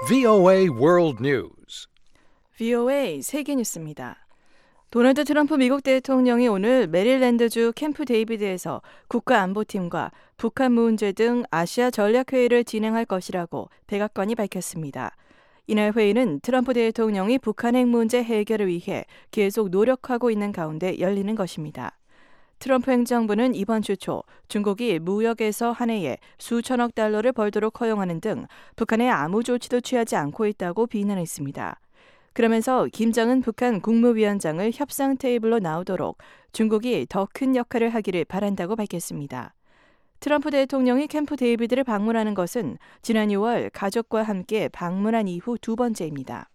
VOA World News. VOA 세계 뉴스입니다. 도널드 트럼프 미국 대통령이 오늘 메릴랜드주 캠프 데이비드에서 국가안보팀과 북한 문제 등 아시아 전략회의를 진행할 것이라고 백악관이 밝혔습니다. 이날 회의는 트럼프 대통령이 북한 핵 문제 해결을 위해 계속 노력하고 있는 가운데 열리는 것입니다. 트럼프 행정부는 이번 주 초 중국이 무역에서 한 해에 수천억 달러를 벌도록 허용하는 등 북한에 아무 조치도 취하지 않고 있다고 비난했습니다. 그러면서 김정은 북한 국무위원장을 협상 테이블로 나오도록 중국이 더 큰 역할을 하기를 바란다고 밝혔습니다. 트럼프 대통령이 캠프 데이비드를 방문하는 것은 지난 6월 가족과 함께 방문한 이후 두 번째입니다.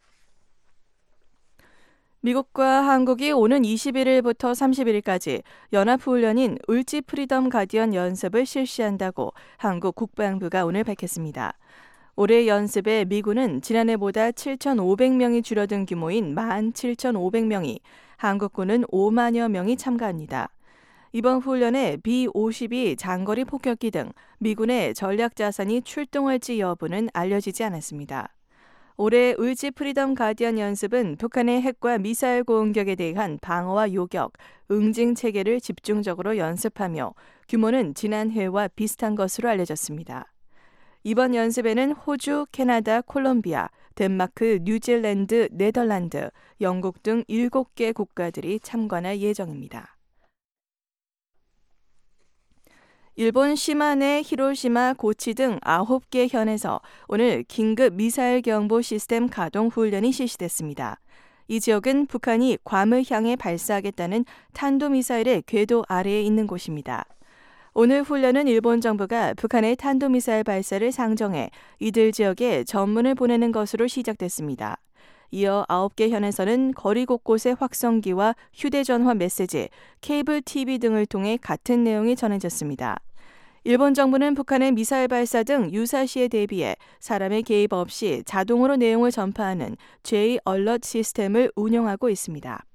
미국과 한국이 오는 21일부터 31일까지 연합훈련인 울지 프리덤 가디언 연습을 실시한다고 한국 국방부가 오늘 밝혔습니다. 올해 연습에 미군은 지난해보다 7,500명이 줄어든 규모인 17,500명이, 한국군은 5만여 명이 참가합니다. 이번 훈련에 B-52 장거리 폭격기 등 미군의 전략 자산이 출동할지 여부는 알려지지 않았습니다. 올해 울지 프리덤 가디언 연습은 북한의 핵과 미사일 공격에 대한 방어와 요격, 응징 체계를 집중적으로 연습하며 규모는 지난해와 비슷한 것으로 알려졌습니다. 이번 연습에는 호주, 캐나다, 콜롬비아, 덴마크, 뉴질랜드, 네덜란드, 영국 등 7개 국가들이 참관할 예정입니다. 일본 시마네, 히로시마, 고치 등 9개 현에서 오늘 긴급 미사일 경보 시스템 가동 훈련이 실시됐습니다. 이 지역은 북한이 괌을 향해 발사하겠다는 탄도미사일의 궤도 아래에 있는 곳입니다. 오늘 훈련은 일본 정부가 북한의 탄도미사일 발사를 상정해 이들 지역에 전문을 보내는 것으로 시작됐습니다. 이어 9개 현에서는 거리 곳곳의 확성기와 휴대전화 메시지, 케이블 TV 등을 통해 같은 내용이 전해졌습니다. 일본 정부는 북한의 미사일 발사 등 유사시에 대비해 사람의 개입 없이 자동으로 내용을 전파하는 J-얼럿 시스템을 운영하고 있습니다.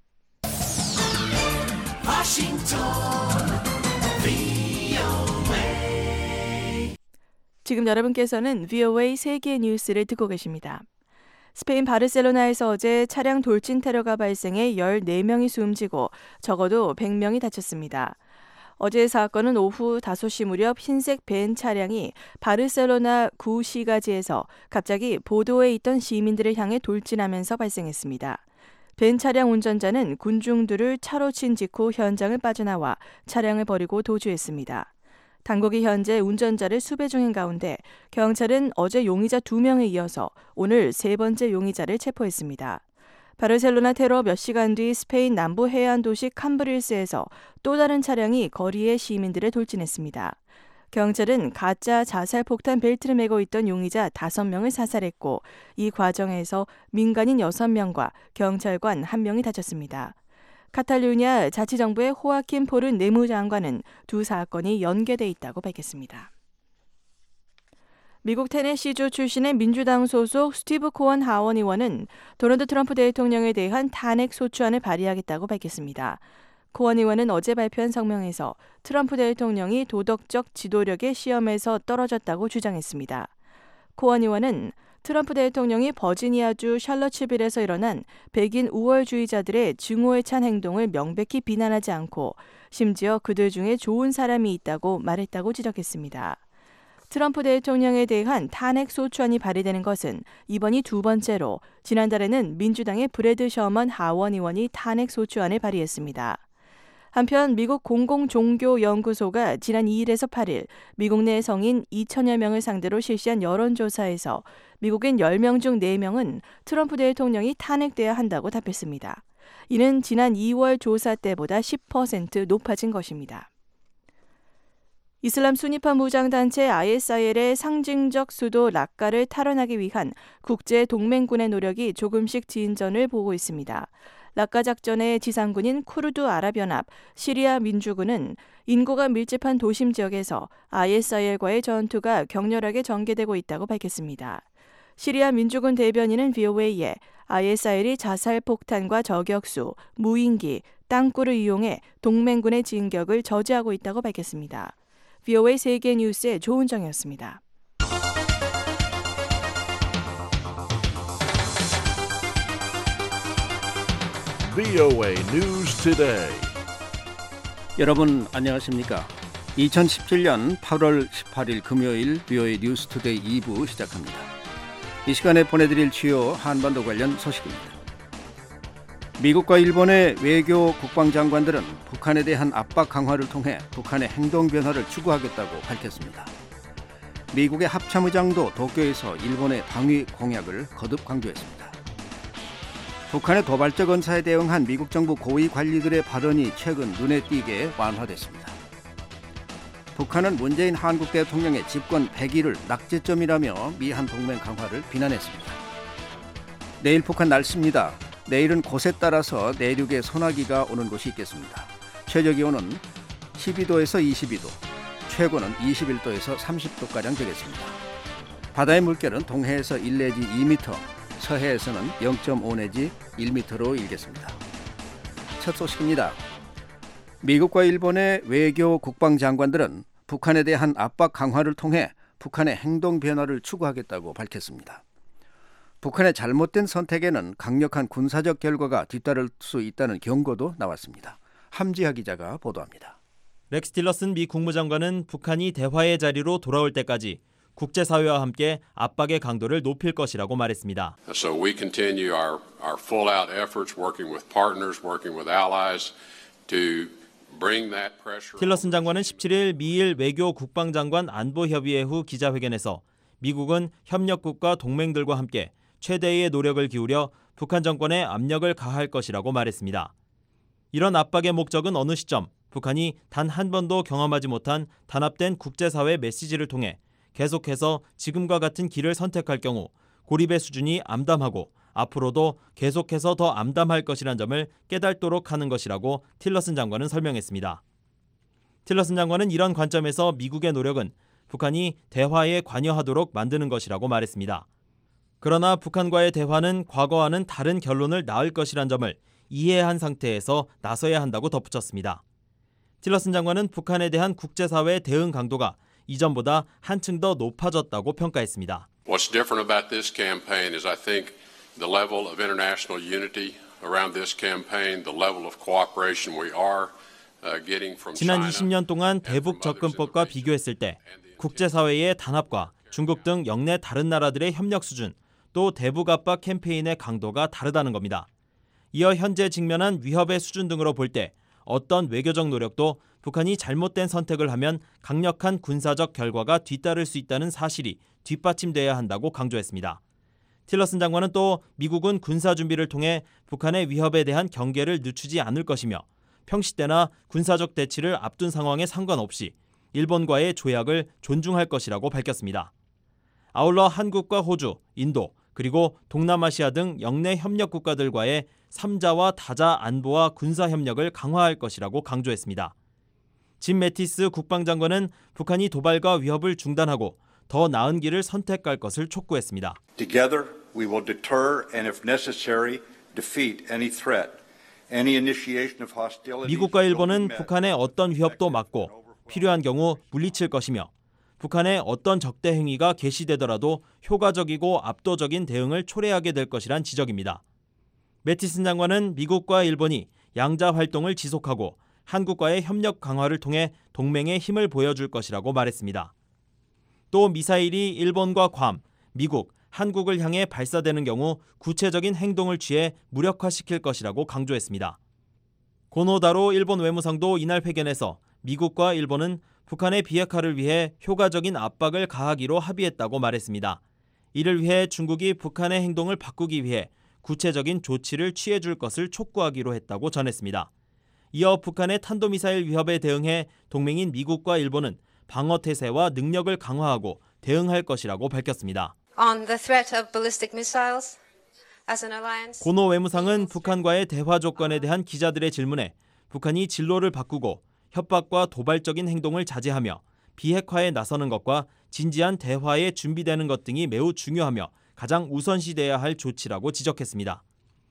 지금 여러분께서는 VOA 세계 뉴스를 듣고 계십니다. 스페인 바르셀로나에서 어제 차량 돌진 테러가 발생해 14명이 숨지고 적어도 100명이 다쳤습니다. 어제 사건은 오후 5시 무렵 흰색 벤 차량이 바르셀로나 구시가지에서 갑자기 보도에 있던 시민들을 향해 돌진하면서 발생했습니다. 벤 차량 운전자는 군중들을 차로 친 직후 현장을 빠져나와 차량을 버리고 도주했습니다. 당국이 현재 운전자를 수배 중인 가운데 경찰은 어제 용의자 2명에 이어서 오늘 세 번째 용의자를 체포했습니다. 바르셀로나 테러 몇 시간 뒤 스페인 남부 해안 도시 캄브릴스에서 또 다른 차량이 거리에 시민들을 돌진했습니다. 경찰은 가짜 자살 폭탄 벨트를 메고 있던 용의자 5명을 사살했고 이 과정에서 민간인 6명과 경찰관 1명이 다쳤습니다. 카탈루냐 자치정부의 호아킨 포른 내무장관은 두 사건이 연계돼 있다고 밝혔습니다. 미국 테네시주 출신의 민주당 소속 스티브 코언 하원 의원은 도널드 트럼프 대통령에 대한 탄핵 소추안을 발의하겠다고 밝혔습니다. 코언 의원은 어제 발표한 성명에서 트럼프 대통령이 도덕적 지도력의 시험에서 떨어졌다고 주장했습니다. 코언 의원은 트럼프 대통령이 버지니아주 샬럿츠빌에서 일어난 백인 우월주의자들의 증오에 찬 행동을 명백히 비난하지 않고 심지어 그들 중에 좋은 사람이 있다고 말했다고 지적했습니다. 트럼프 대통령에 대한 탄핵 소추안이 발의되는 것은 이번이 두 번째로 지난달에는 민주당의 브래드 셔먼 하원 의원이 탄핵 소추안을 발의했습니다. 한편 미국 공공종교연구소가 지난 2일에서 8일 미국 내 성인 2천여 명을 상대로 실시한 여론조사에서 미국인 10명 중 4명은 트럼프 대통령이 탄핵돼야 한다고 답했습니다. 이는 지난 2월 조사 때보다 10% 높아진 것입니다. 이슬람 수니파 무장단체 ISIL의 상징적 수도 락카를 탈환하기 위한 국제 동맹군의 노력이 조금씩 진전을 보고 있습니다. 락카 작전의 지상군인 쿠르드 아랍연합, 시리아 민주군은 인구가 밀집한 도심 지역에서 ISIL과의 전투가 격렬하게 전개되고 있다고 밝혔습니다. 시리아 민주군 대변인은 VOA에 ISIL이 자살 폭탄과 저격수, 무인기, 땅굴을 이용해 동맹군의 진격을 저지하고 있다고 밝혔습니다. VOA 세계 뉴스의 조은정이었습니다. VOA News Today. 여러분 안녕하십니까? 2017년 8월 18일 금요일 VOA 뉴스 투데이 2부 시작합니다. 이 시간에 보내드릴 주요 한반도 관련 소식입니다. 미국과 일본의 외교 국방장관들은 북한에 대한 압박 강화를 통해 북한의 행동 변화를 추구하겠다고 밝혔습니다. 미국의 합참의장도 도쿄에서 일본의 방위 공약을 거듭 강조했습니다. 북한의 도발적 언사에 대응한 미국 정부 고위 관리들의 발언이 최근 눈에 띄게 완화됐습니다. 북한은 문재인 한국 대통령의 집권 100일을 낙제점이라며 미한 동맹 강화를 비난했습니다. 내일 북한 날씨입니다. 내일은 곳에 따라서 내륙에 소나기가 오는 곳이 있겠습니다. 최저기온은 12도에서 22도, 최고는 21도에서 30도가량 되겠습니다. 바다의 물결은 동해에서 1 내지 2m, 서해에서는 0.5 내지 1m로 일겠습니다. 첫 소식입니다. 미국과 일본의 외교 국방장관들은 북한에 대한 압박 강화를 통해 북한의 행동 변화를 추구하겠다고 밝혔습니다. 북한의 잘못된 선택에는 강력한 군사적 결과가 뒤따를 수 있다는 경고도 나왔습니다. 함지하 기자가 보도합니다. 렉스 틸러슨 미 국무장관은 북한이 대화의 자리로 돌아올 때까지 국제사회와 함께 압박의 강도를 높일 것이라고 말했습니다. So we continue our full-out efforts working with partners, working with allies to bring that pressure. 틸러슨 장관은 17일 미일 외교 국방장관 안보협의회 후 기자회견에서 미국은 협력국과 동맹들과 함께 최대의 노력을 기울여 북한 정권에 압력을 가할 것이라고 말했습니다. 이런 압박의 목적은 어느 시점 북한이 단 한 번도 경험하지 못한 단합된 국제사회 메시지를 통해 계속해서 지금과 같은 길을 선택할 경우 고립의 수준이 암담하고 앞으로도 계속해서 더 암담할 것이란 점을 깨닫도록 하는 것이라고 틸러슨 장관은 설명했습니다. 틸러슨 장관은 이런 관점에서 미국의 노력은 북한이 대화에 관여하도록 만드는 것이라고 말했습니다. 그러나 북한과의 대화는 과거와는 다른 결론을 낳을 것이란 점을 이해한 상태에서 나서야 한다고 덧붙였습니다. 틸러슨 장관은 북한에 대한 국제사회의 대응 강도가 이전보다 한층 더 높아졌다고 평가했습니다. What's different about this campaign is I think the level of international unity around this campaign, the level of cooperation we are getting from 지난 China. 20년 동안 대북 접근법과 비교했을 때 국제사회의 단합과 중국 등 영내 다른 나라들의 협력 수준, 또 대북 압박 캠페인의 강도가 다르다는 겁니다. 이어 현재 직면한 위협의 수준 등으로 볼 때 어떤 외교적 노력도 북한이 잘못된 선택을 하면 강력한 군사적 결과가 뒤따를 수 있다는 사실이 뒷받침돼야 한다고 강조했습니다. 틸러슨 장관은 또 미국은 군사 준비를 통해 북한의 위협에 대한 경계를 늦추지 않을 것이며 평시 때나 군사적 대치를 앞둔 상황에 상관없이 일본과의 조약을 존중할 것이라고 밝혔습니다. 아울러 한국과 호주, 인도, 그리고 동남아시아 등 영내 협력 국가들과의 3자와 다자 안보와 군사 협력을 강화할 것이라고 강조했습니다. 짐 매티스 국방장관은 북한이 도발과 위협을 중단하고 더 나은 길을 선택할 것을 촉구했습니다. Together we will deter and if necessary defeat any threat. Any initiation of hostilities. 미국과 일본은 북한의 어떤 위협도 막고 필요한 경우 물리칠 것이며 북한의 어떤 적대 행위가 개시되더라도 효과적이고 압도적인 대응을 초래하게 될 것이란 지적입니다. 매티슨 장관은 미국과 일본이 양자 활동을 지속하고 한국과의 협력 강화를 통해 동맹의 힘을 보여줄 것이라고 말했습니다. 또 미사일이 일본과 괌, 미국, 한국을 향해 발사되는 경우 구체적인 행동을 취해 무력화시킬 것이라고 강조했습니다. 고노다로 일본 외무상도 이날 회견에서 미국과 일본은 북한의 비핵화를 위해 효과적인 압박을 가하기로 합의했다고 말했습니다. 이를 위해 중국이 북한의 행동을 바꾸기 위해 구체적인 조치를 취해줄 것을 촉구하기로 했다고 전했습니다. 이어 북한의 탄도미사일 위협에 대응해 동맹인 미국과 일본은 방어태세와 능력을 강화하고 대응할 것이라고 밝혔습니다. On the threat of ballistic missiles, as an alliance, 고노 외무상은 북한과의 대화 조건에 대한 기자들의 질문에 북한이 진로를 바꾸고 협박과 도발적인 행동을 자제하며 비핵화에 나서는 것과 진지한 대화에 준비되는 것 등이 매우 중요하며 가장 우선시돼야 할 조치라고 지적했습니다.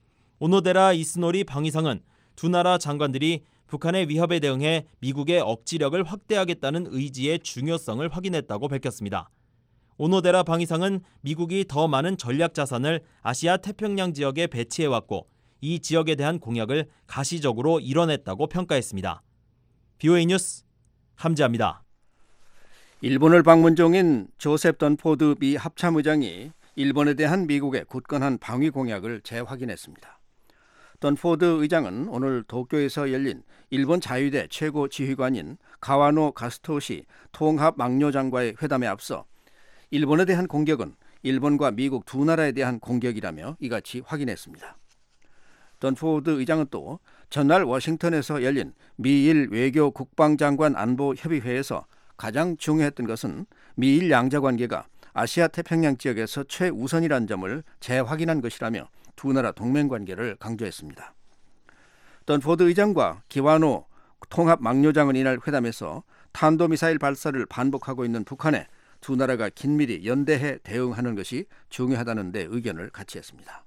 오노데라 이스노리 방위상은 두 나라 장관들이 북한의 위협에 대응해 미국의 억지력을 확대하겠다는 의지의 중요성을 확인했다고 밝혔습니다. 오노데라 방위상은 미국이 더 많은 전략 자산을 아시아 태평양 지역에 배치해왔고 이 지역에 대한 공약을 가시적으로 이뤄냈다고 평가했습니다. BOA 뉴스 함지아입니다. 일본을 방문 중인 조셉 던포드 미 합참의장이 일본에 대한 미국의 굳건한 방위 공약을 재확인했습니다. 던포드 의장은 오늘 도쿄에서 열린 일본 자유대 최고 지휘관인 가와노 가스토시 통합망료장과의 회담에 앞서 일본에 대한 공격은 일본과 미국 두 나라에 대한 공격이라며 이같이 확인했습니다. 던포드 의장은 또 전날 워싱턴에서 열린 미일 외교 국방장관 안보 협의회에서 가장 중요했던 것은 미일 양자 관계가 아시아 태평양 지역에서 최우선이라는 점을 재확인한 것이라며 두 나라 동맹 관계를 강조했습니다. 던포드 의장과 기와노 통합망료장은 이날 회담에서 탄도미사일 발사를 반복하고 있는 북한에 두 나라가 긴밀히 연대해 대응하는 것이 중요하다는 데 의견을 같이 했습니다.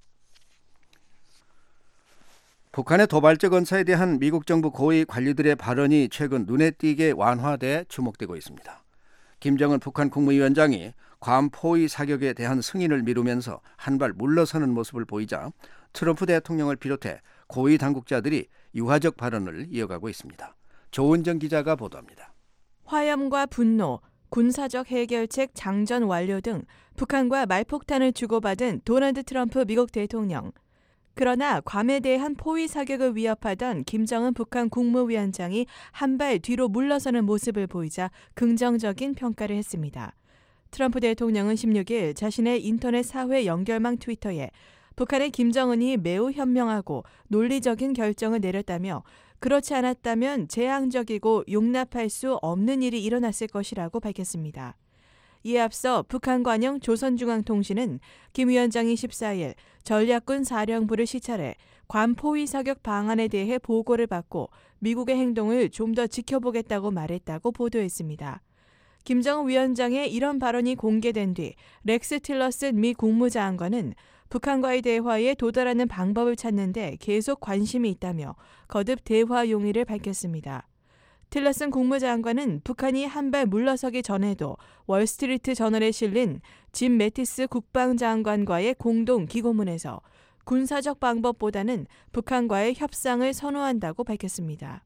북한의 도발적 언사에 대한 미국 정부 고위 관리들의 발언이 최근 눈에 띄게 완화돼 주목되고 있습니다. 김정은 북한 국무위원장이 괌 포위 사격에 대한 승인을 미루면서 한 발 물러서는 모습을 보이자 트럼프 대통령을 비롯해 고위 당국자들이 유화적 발언을 이어가고 있습니다. 조은정 기자가 보도합니다. 화염과 분노, 군사적 해결책 장전 완료 등 북한과 말폭탄을 주고받은 도널드 트럼프 미국 대통령. 그러나 괌에 대한 포위 사격을 위협하던 김정은 북한 국무위원장이 한 발 뒤로 물러서는 모습을 보이자 긍정적인 평가를 했습니다. 트럼프 대통령은 16일 자신의 인터넷 사회 연결망 트위터에 북한의 김정은이 매우 현명하고 논리적인 결정을 내렸다며 그렇지 않았다면 재앙적이고 용납할 수 없는 일이 일어났을 것이라고 밝혔습니다. 이에 앞서 북한 관영 조선중앙통신은 김 위원장이 14일 전략군 사령부를 시찰해 괌 포위 사격 방안에 대해 보고를 받고 미국의 행동을 좀 더 지켜보겠다고 말했다고 보도했습니다. 김정은 위원장의 이런 발언이 공개된 뒤 렉스 틸러슨 미 국무장관은 북한과의 대화에 도달하는 방법을 찾는데 계속 관심이 있다며 거듭 대화 용의를 밝혔습니다. 틸러슨 국무장관은 북한이 한 발 물러서기 전에도 월스트리트 저널에 실린 짐 매티스 국방장관과의 공동 기고문에서 군사적 방법보다는 북한과의 협상을 선호한다고 밝혔습니다.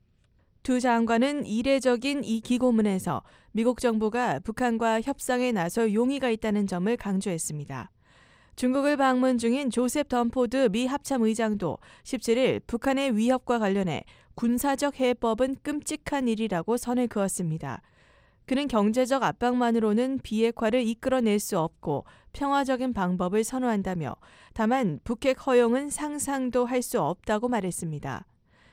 두 장관은 이례적인 이 기고문에서 미국 정부가 북한과 협상에 나설 용의가 있다는 점을 강조했습니다. 중국을 방문 중인 조셉 던포드 미 합참의장도 17일 북한의 위협과 관련해 군사적 해법은 끔찍한 일이라고 선을 그었습니다. 그는 경제적 압박만으로는 비핵화를 이끌어낼 수 없고 평화적인 방법을 선호한다며 다만 북핵 허용은 상상도 할 수 없다고 말했습니다.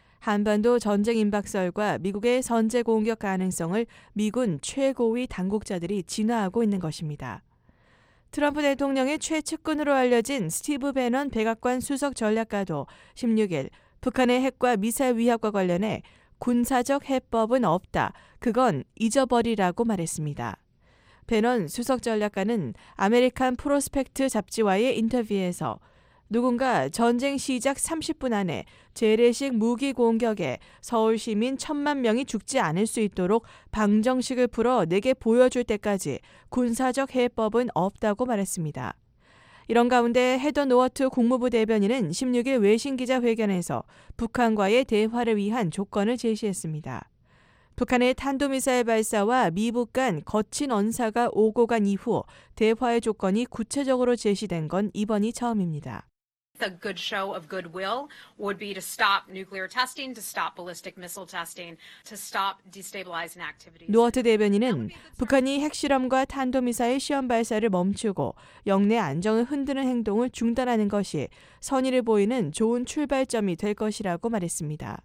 한반도 전쟁 임박설과 미국의 선제 공격 가능성을 미군 최고위 당국자들이 진화하고 있는 것입니다. 트럼프 대통령의 최측근으로 알려진 스티브 배넌 백악관 수석 전략가도 16일 북한의 핵과 미사일 위협과 관련해 군사적 해법은 없다. 그건 잊어버리라고 말했습니다. 배넌 수석 전략가는 아메리칸 프로스펙트 잡지와의 인터뷰에서 누군가 전쟁 시작 30분 안에 재래식 무기 공격에 서울 시민 1,000만 명이 죽지 않을 수 있도록 방정식을 풀어 내게 보여줄 때까지 군사적 해법은 없다고 말했습니다. 이런 가운데 헤더 노어트 국무부 대변인은 16일 외신기자회견에서 북한과의 대화를 위한 조건을 제시했습니다. 북한의 탄도미사일 발사와 미북 간 거친 언사가 오고 간 이후 대화의 조건이 구체적으로 제시된 건 이번이 처음입니다. A good show of goodwill would be to stop nuclear testing, to stop ballistic missile testing, to stop destabilizing activities. 노어트 대변인은 북한이 핵실험과 탄도미사일 시험 발사를 멈추고 영내 안정을 흔드는 행동을 중단하는 것이 선의를 보이는 좋은 출발점이 될 것이라고 말했습니다.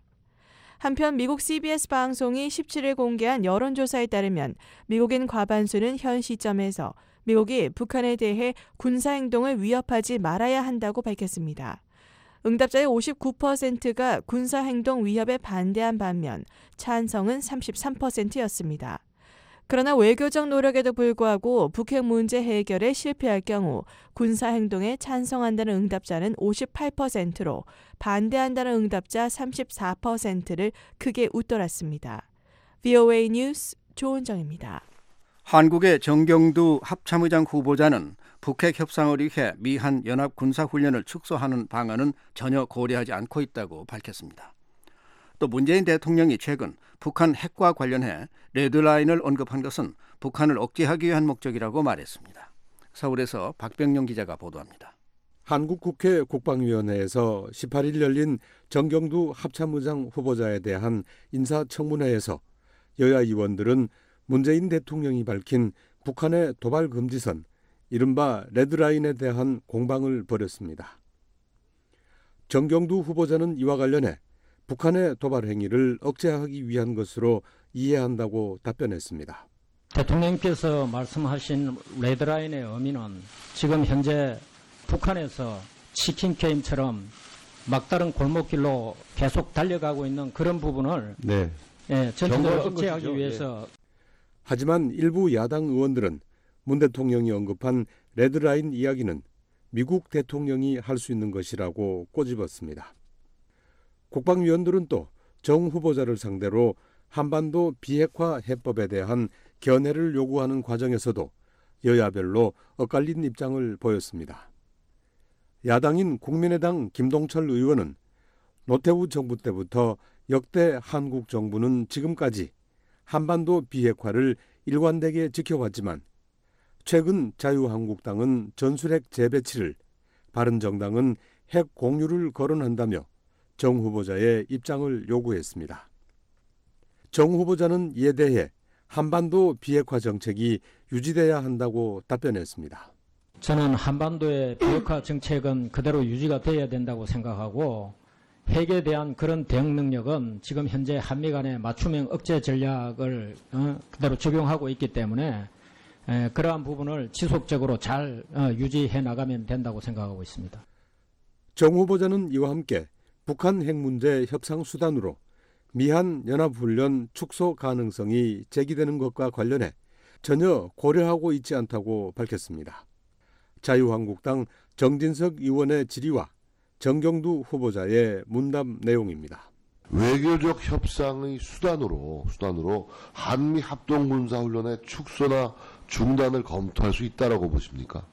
한편 미국 CBS 방송이 17일 공개한 여론조사에 따르면 미국인 과반수는 현 시점에서 미국이 북한에 대해 군사행동을 위협하지 말아야 한다고 밝혔습니다. 응답자의 59%가 군사행동 위협에 반대한 반면 찬성은 33%였습니다. 그러나 외교적 노력에도 불구하고 북핵 문제 해결에 실패할 경우 군사행동에 찬성한다는 응답자는 58%로 반대한다는 응답자 34%를 크게 웃돌았습니다. BOA 뉴스 조은정입니다. 한국의 정경두 합참의장 후보자는 북핵 협상을 위해 미한 연합 군사훈련을 축소하는 방안은 전혀 고려하지 않고 있다고 밝혔습니다. 또 문재인 대통령이 최근 북한 핵과 관련해 레드라인을 언급한 것은 북한을 억제하기 위한 목적이라고 말했습니다. 서울에서 박병용 기자가 보도합니다. 한국국회 국방위원회에서 18일 열린 정경두 합참의장 후보자에 대한 인사청문회에서 여야 의원들은 문재인 대통령이 밝힌 북한의 도발 금지선, 이른바 레드라인에 대한 공방을 벌였습니다. 정경두 후보자는 이와 관련해 북한의 도발 행위를 억제하기 위한 것으로 이해한다고 답변했습니다. 대통령께서 말씀하신 레드라인의 의미는 지금 현재 북한에서 치킨 게임처럼 막다른 골목길로 계속 달려가고 있는 그런 부분을 전체적으로 억제하기 위해서. 하지만 일부 야당 의원들은 문 대통령이 언급한 레드라인 이야기는 미국 대통령이 할 수 있는 것이라고 꼬집었습니다. 국방위원들은 또 정 후보자를 상대로 한반도 비핵화 해법에 대한 견해를 요구하는 과정에서도 여야별로 엇갈린 입장을 보였습니다. 야당인 국민의당 김동철 의원은 노태우 정부 때부터 역대 한국 정부는 지금까지 한반도 비핵화를 일관되게 지켜왔지만 최근 자유한국당은 전술핵 재배치를, 바른정당은 핵 공유를 거론한다며 정 후보자의 입장을 요구했습니다. 정 후보자는 이에 대해 한반도 비핵화 정책이 유지돼야 한다고 답변했습니다. 저는 한반도의 비핵화 정책은 그대로 유지가 돼야 된다고 생각하고 핵에 대한 그런 대응 능력은 지금 현재 한미 간의 맞춤형 억제 전략을 그대로 적용하고 있기 때문에 그러한 부분을 지속적으로 잘 유지해 나가면 된다고 생각하고 있습니다. 정 후보자는 이와 함께 북한 핵 문제 협상 수단으로 미한 연합훈련 축소 가능성이 제기되는 것과 관련해 전혀 고려하고 있지 않다고 밝혔습니다. 자유한국당 정진석 의원의 질의와 정경두 후보자의 문답 내용입니다. 외교적 협상의 수단으로 한미 합동군사훈련의 축소나 중단을 검토할 수 있다라고 보십니까?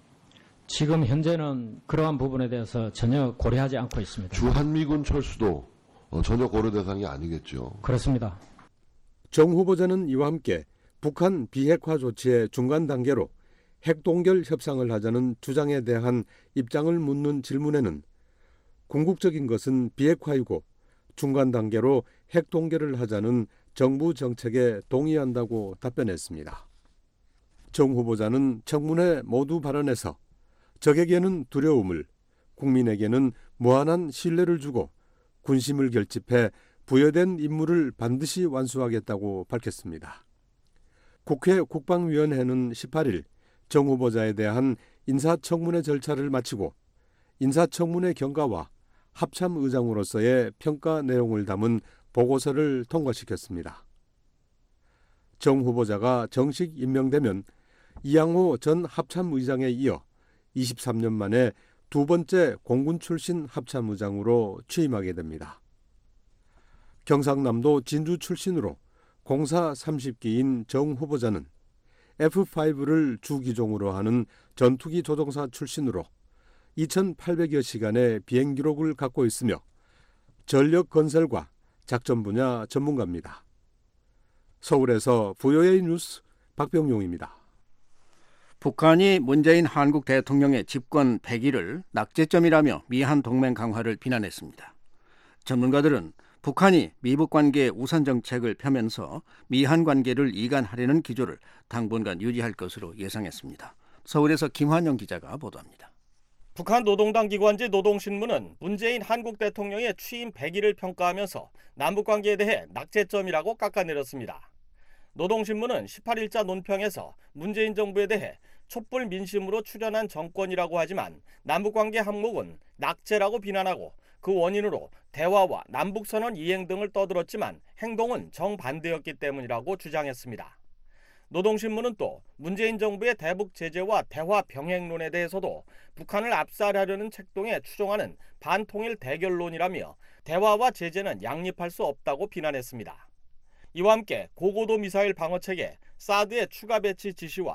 지금 현재는 그러한 부분에 대해서 전혀 고려하지 않고 있습니다. 주한미군 철수도 전혀 고려 대상이 아니겠죠. 그렇습니다. 정 후보자는 이와 함께 북한 비핵화 조치의 중간 단계로 핵동결 협상을 하자는 주장에 대한 입장을 묻는 질문에는 궁극적인 것은 비핵화이고 중간 단계로 핵동결을 하자는 정부 정책에 동의한다고 답변했습니다. 정 후보자는 청문회 모두 발언에서 적에게는 두려움을, 국민에게는 무한한 신뢰를 주고 군심을 결집해 부여된 임무를 반드시 완수하겠다고 밝혔습니다. 국회 국방위원회는 18일 정 후보자에 대한 인사청문회 절차를 마치고 인사청문회 경과와 합참의장으로서의 평가 내용을 담은 보고서를 통과시켰습니다. 정 후보자가 정식 임명되면 이양호 전 합참의장에 이어 23년 만에 두 번째 공군 출신 합참의장으로 취임하게 됩니다. 경상남도 진주 출신으로 공사 30기인 정 후보자는 F5를 주기종으로 하는 전투기 조종사 출신으로 2,800여 시간의 비행 기록을 갖고 있으며 전력 건설과 작전 분야 전문가입니다. 서울에서 VOA 뉴스 박병용입니다. 북한이 문재인 한국 대통령의 집권 100일을 낙제점이라며 미한 동맹 강화를 비난했습니다. 전문가들은 북한이 미북 관계의 우선 정책을 펴면서 미한 관계를 이간하려는 기조를 당분간 유지할 것으로 예상했습니다. 서울에서 김환영 기자가 보도합니다. 북한 노동당 기관지 노동신문은 문재인 한국 대통령의 취임 100일을 평가하면서 남북관계에 대해 낙제점이라고 깎아내렸습니다. 노동신문은 18일자 논평에서 문재인 정부에 대해 촛불 민심으로 출현한 정권이라고 하지만 남북관계 항목은 낙제라고 비난하고 그 원인으로 대화와 남북선언 이행 등을 떠들었지만 행동은 정반대였기 때문이라고 주장했습니다. 노동신문은 또 문재인 정부의 대북 제재와 대화 병행론에 대해서도 북한을 압살하려는 책동에 추종하는 반통일 대결론이라며 대화와 제재는 양립할 수 없다고 비난했습니다. 이와 함께 고고도 미사일 방어체계 사드의 추가 배치 지시와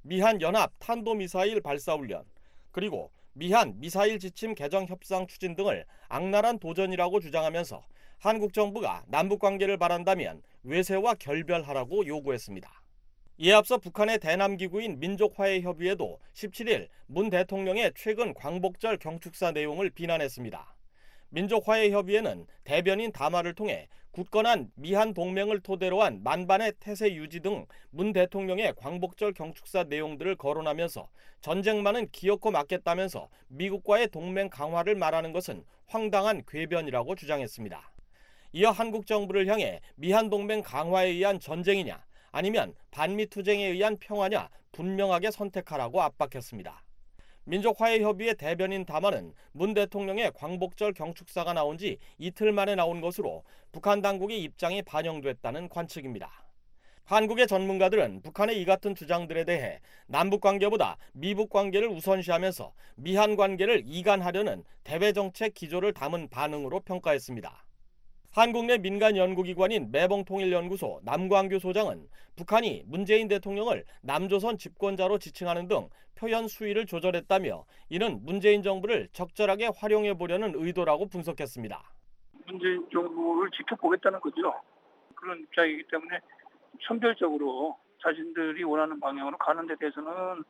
미한 연합 탄도미사일 발사훈련, 그리고 미한 미사일 지침 개정 협상 추진 등을 악랄한 도전이라고 주장하면서 한국 정부가 남북관계를 바란다면 외세와 결별하라고 요구했습니다. 이에 앞서 북한의 대남기구인 민족화해협의회도 17일 문 대통령의 최근 광복절 경축사 내용을 비난했습니다. 민족화해협의회는 대변인 담화를 통해 굳건한 미한 동맹을 토대로 한 만반의 태세 유지 등 문 대통령의 광복절 경축사 내용들을 거론하면서 전쟁만은 기어코 막겠다면서 미국과의 동맹 강화를 말하는 것은 황당한 궤변이라고 주장했습니다. 이어 한국 정부를 향해 미한 동맹 강화에 의한 전쟁이냐 아니면 반미 투쟁에 의한 평화냐 분명하게 선택하라고 압박했습니다. 민족화해협의회 대변인 담화는 문 대통령의 광복절 경축사가 나온 지 이틀 만에 나온 것으로 북한 당국의 입장이 반영됐다는 관측입니다. 한국의 전문가들은 북한의 이 같은 주장들에 대해 남북 관계보다 미북 관계를 우선시하면서 미한 관계를 이간하려는 대외정책 기조를 담은 반응으로 평가했습니다. 한국 내 민간 연구기관인 매봉통일연구소 남광규 소장은 북한이 문재인 대통령을 남조선 집권자로 지칭하는 등 표현 수위를 조절했다며 이는 문재인 정부를 적절하게 활용해 보려는 의도라고 분석했습니다. 문재인 정부를 지켜보겠다는 거죠. 그런 입장이기 때문에 선별적으로 자신들이 원하는 방향으로 가는 데 대해서는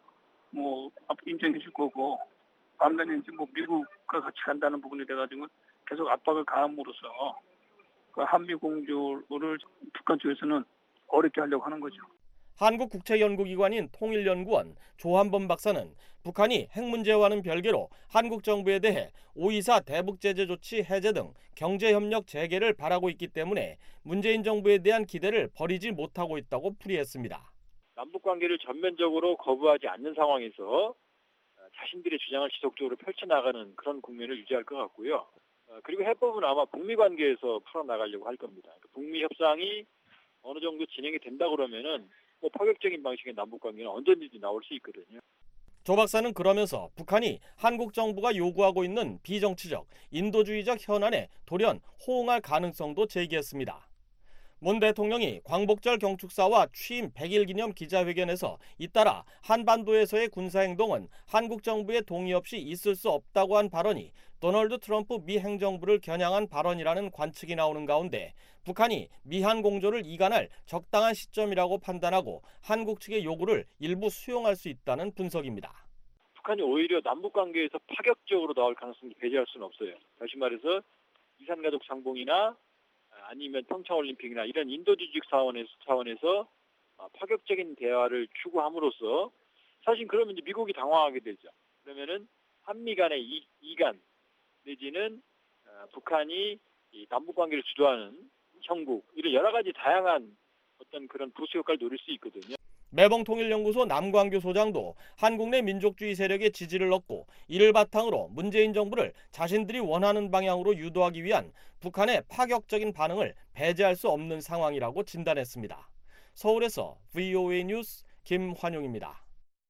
인정해 줄 거고, 반면에 이제 미국과 같이 간다는 부분에 대해 가지고 계속 압박을 가함으로써 한미 공조를 북한 쪽에서는 어렵게 하려고 하는 거죠. 한국국제연구기관인 통일연구원 조한범 박사는 북한이 핵 문제와는 별개로 한국 정부에 대해 5.24 대북제재 조치 해제 등 경제협력 재개를 바라고 있기 때문에 문재인 정부에 대한 기대를 버리지 못하고 있다고 풀이했습니다. 남북관계를 전면적으로 거부하지 않는 상황에서 자신들의 주장을 지속적으로 펼쳐나가는 그런 국면을 유지할 것 같고요. 그리고 해법은 아마 북미 관계에서 풀어나가려고 할 겁니다. 북미 협상이 어느 정도 진행이 된다 그러면은 파격적인 방식의 남북 관계는 언제든지 나올 수 있거든요. 조 박사는 그러면서 북한이 한국 정부가 요구하고 있는 비정치적, 인도주의적 현안에 돌연 호응할 가능성도 제기했습니다. 문 대통령이 광복절 경축사와 취임 100일 기념 기자회견에서 잇따라 한반도에서의 군사행동은 한국 정부의 동의 없이 있을 수 없다고 한 발언이 도널드 트럼프 미 행정부를 겨냥한 발언이라는 관측이 나오는 가운데 북한이 미한 공조를 이간할 적당한 시점이라고 판단하고 한국 측의 요구를 일부 수용할 수 있다는 분석입니다. 북한이 오히려 남북관계에서 파격적으로 나올 가능성이 배제할 수는 없어요. 다시 말해서 이산가족 상봉이나 아니면 평창올림픽이나 이런 인도주의적 차원에서 파격적인 대화를 추구함으로써 사실 그러면 이제 미국이 당황하게 되죠. 그러면은 한미 간의 이간 내지는 북한이 이 남북 관계를 주도하는 형국 이런 여러 가지 다양한 어떤 그런 부수 효과를 노릴 수 있거든요. 매봉통일연구소 남광규 소장도 한국 내 민족주의 세력의 지지를 얻고 이를 바탕으로 문재인 정부를 자신들이 원하는 방향으로 유도하기 위한 북한의 파격적인 반응을 배제할 수 없는 상황이라고 진단했습니다. 서울에서 VOA 뉴스 김환용입니다.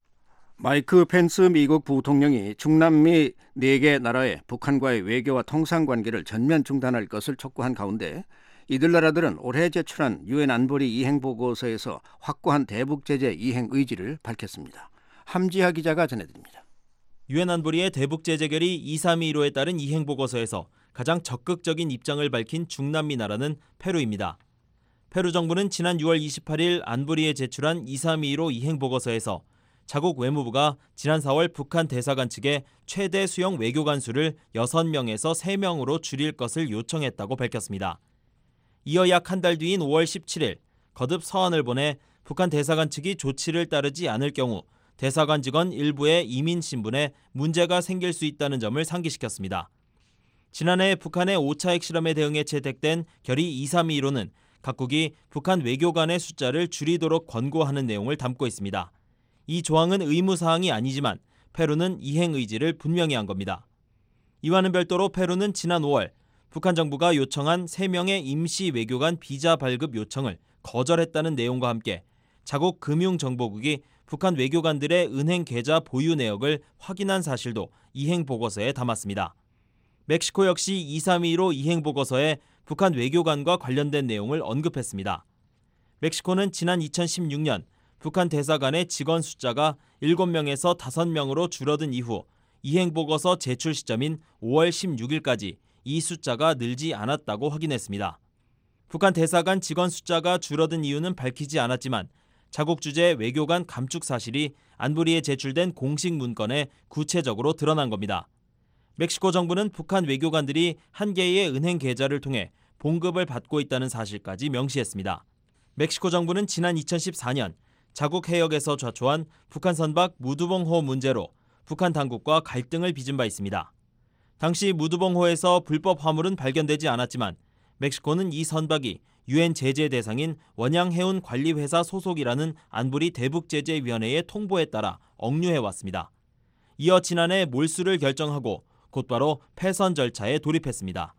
마이크 펜스 미국 부통령이 중남미 4개 나라의 북한과의 외교와 통상관계를 전면 중단할 것을 촉구한 가운데 이들 나라들은 올해 제출한 유엔 안보리 이행보고서에서 확고한 대북제재 이행 의지를 밝혔습니다. 함지하 기자가 전해드립니다. 유엔 안보리의 대북제재결의 2325에 따른 이행보고서에서 가장 적극적인 입장을 밝힌 중남미 나라는 페루입니다. 페루 정부는 지난 6월 28일 안보리에 제출한 2325 이행보고서에서 자국 외무부가 지난 4월 북한 대사관 측에 최대 수용 외교관 수를 6명에서 3명으로 줄일 것을 요청했다고 밝혔습니다. 이어 약 한 달 뒤인 5월 17일 거듭 서한을 보내 북한 대사관 측이 조치를 따르지 않을 경우 대사관 직원 일부의 이민 신분에 문제가 생길 수 있다는 점을 상기시켰습니다. 지난해 북한의 5차 핵실험에 대응해 채택된 결의 2325는 각국이 북한 외교관의 숫자를 줄이도록 권고하는 내용을 담고 있습니다. 이 조항은 의무사항이 아니지만 페루는 이행 의지를 분명히 한 겁니다. 이와는 별도로 페루는 지난 5월 북한 정부가 요청한 3명의 임시 외교관 비자 발급 요청을 거절했다는 내용과 함께 자국 금융정보국이 북한 외교관들의 은행 계좌 보유 내역을 확인한 사실도 이행보고서에 담았습니다. 멕시코 역시 2325 이행보고서에 북한 외교관과 관련된 내용을 언급했습니다. 멕시코는 지난 2016년 북한 대사관의 직원 숫자가 7명에서 5명으로 줄어든 이후 이행보고서 제출 시점인 5월 16일까지 이 숫자가 늘지 않았다고 확인했습니다. 북한 대사관 직원 숫자가 줄어든 이유는 밝히지 않았지만 자국 주재 외교관 감축 사실이 안보리에 제출된 공식 문건에 구체적으로 드러난 겁니다. 멕시코 정부는 북한 외교관들이 한 개의 은행 계좌를 통해 봉급을 받고 있다는 사실까지 명시했습니다. 멕시코 정부는 지난 2014년 자국 해역에서 좌초한 북한 선박 무두봉호 문제로 북한 당국과 갈등을 빚은 바 있습니다. 당시 무두봉호에서 불법 화물은 발견되지 않았지만 멕시코는 이 선박이 유엔 제재 대상인 원양해운관리회사 소속이라는 안보리 대북제재위원회의 통보에 따라 억류해왔습니다. 이어 지난해 몰수를 결정하고 곧바로 폐선 절차에 돌입했습니다.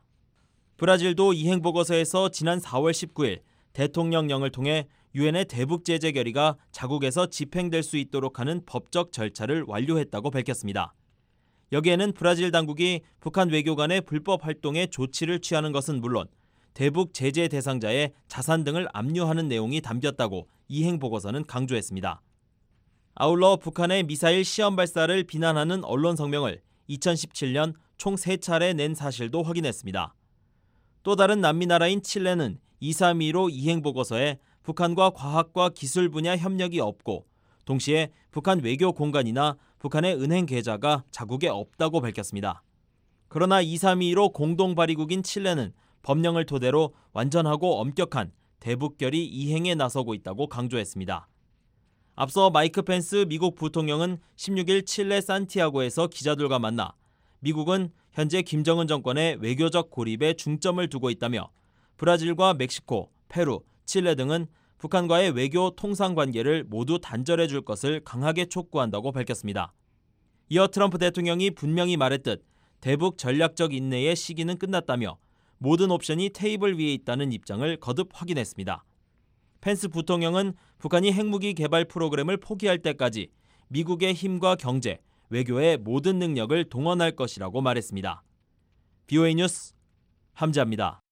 브라질도 이행보고서에서 지난 4월 19일 대통령령을 통해 유엔의 대북제재 결의가 자국에서 집행될 수 있도록 하는 법적 절차를 완료했다고 밝혔습니다. 여기에는 브라질 당국이 북한 외교관의 불법 활동에 조치를 취하는 것은 물론 대북 제재 대상자의 자산 등을 압류하는 내용이 담겼다고 이행보고서는 강조했습니다. 아울러 북한의 미사일 시험 발사를 비난하는 언론 성명을 2017년 총 3차례 낸 사실도 확인했습니다. 또 다른 남미 나라인 칠레는 232로 이행보고서에 북한과 과학과 기술 분야 협력이 없고 동시에 북한 외교 공간이나 북한의 은행 계좌가 자국에 없다고 밝혔습니다. 그러나 232로 공동 발의국인 칠레는 법령을 토대로 완전하고 엄격한 대북결의 이행에 나서고 있다고 강조했습니다. 앞서 마이크 펜스 미국 부통령은 16일 칠레 산티아고에서 기자들과 만나 미국은 현재 김정은 정권의 외교적 고립에 중점을 두고 있다며 브라질과 멕시코, 페루, 칠레 등은 북한과의 외교 통상 관계를 모두 단절해 줄 것을 강하게 촉구한다고 밝혔습니다. 이어 트럼프 대통령이 분명히 말했듯 대북 전략적 인내의 시기는 끝났다며 모든 옵션이 테이블 위에 있다는 입장을 거듭 확인했습니다. 펜스 부통령은 북한이 핵무기 개발 프로그램을 포기할 때까지 미국의 힘과 경제, 외교의 모든 능력을 동원할 것이라고 말했습니다. BOA 뉴스 함지아입니다.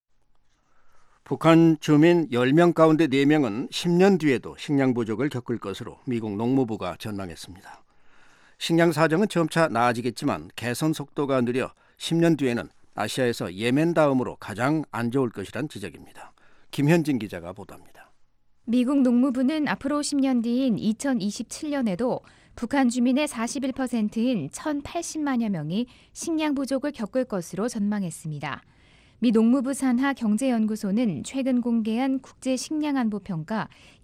북한 주민 10명 가운데 4명은 10년 뒤에도 식량 부족을 겪을 것으로 미국 농무부가 전망했습니다. 식량 사정은 점차 나아지겠지만 개선 속도가 느려 10년 뒤에는 아시아에서 예멘 다음으로 가장 안 좋을 것이란 지적입니다. 김현진 기자가 보도합니다. 미국 농무부는 앞으로 10년 뒤인 2027년에도 북한 주민의 41%인 1,080만여 명이 식량 부족을 겪을 것으로 전망했습니다. 미 농무부 산하 경제연구소는 최근 공개한 국제식량안보평가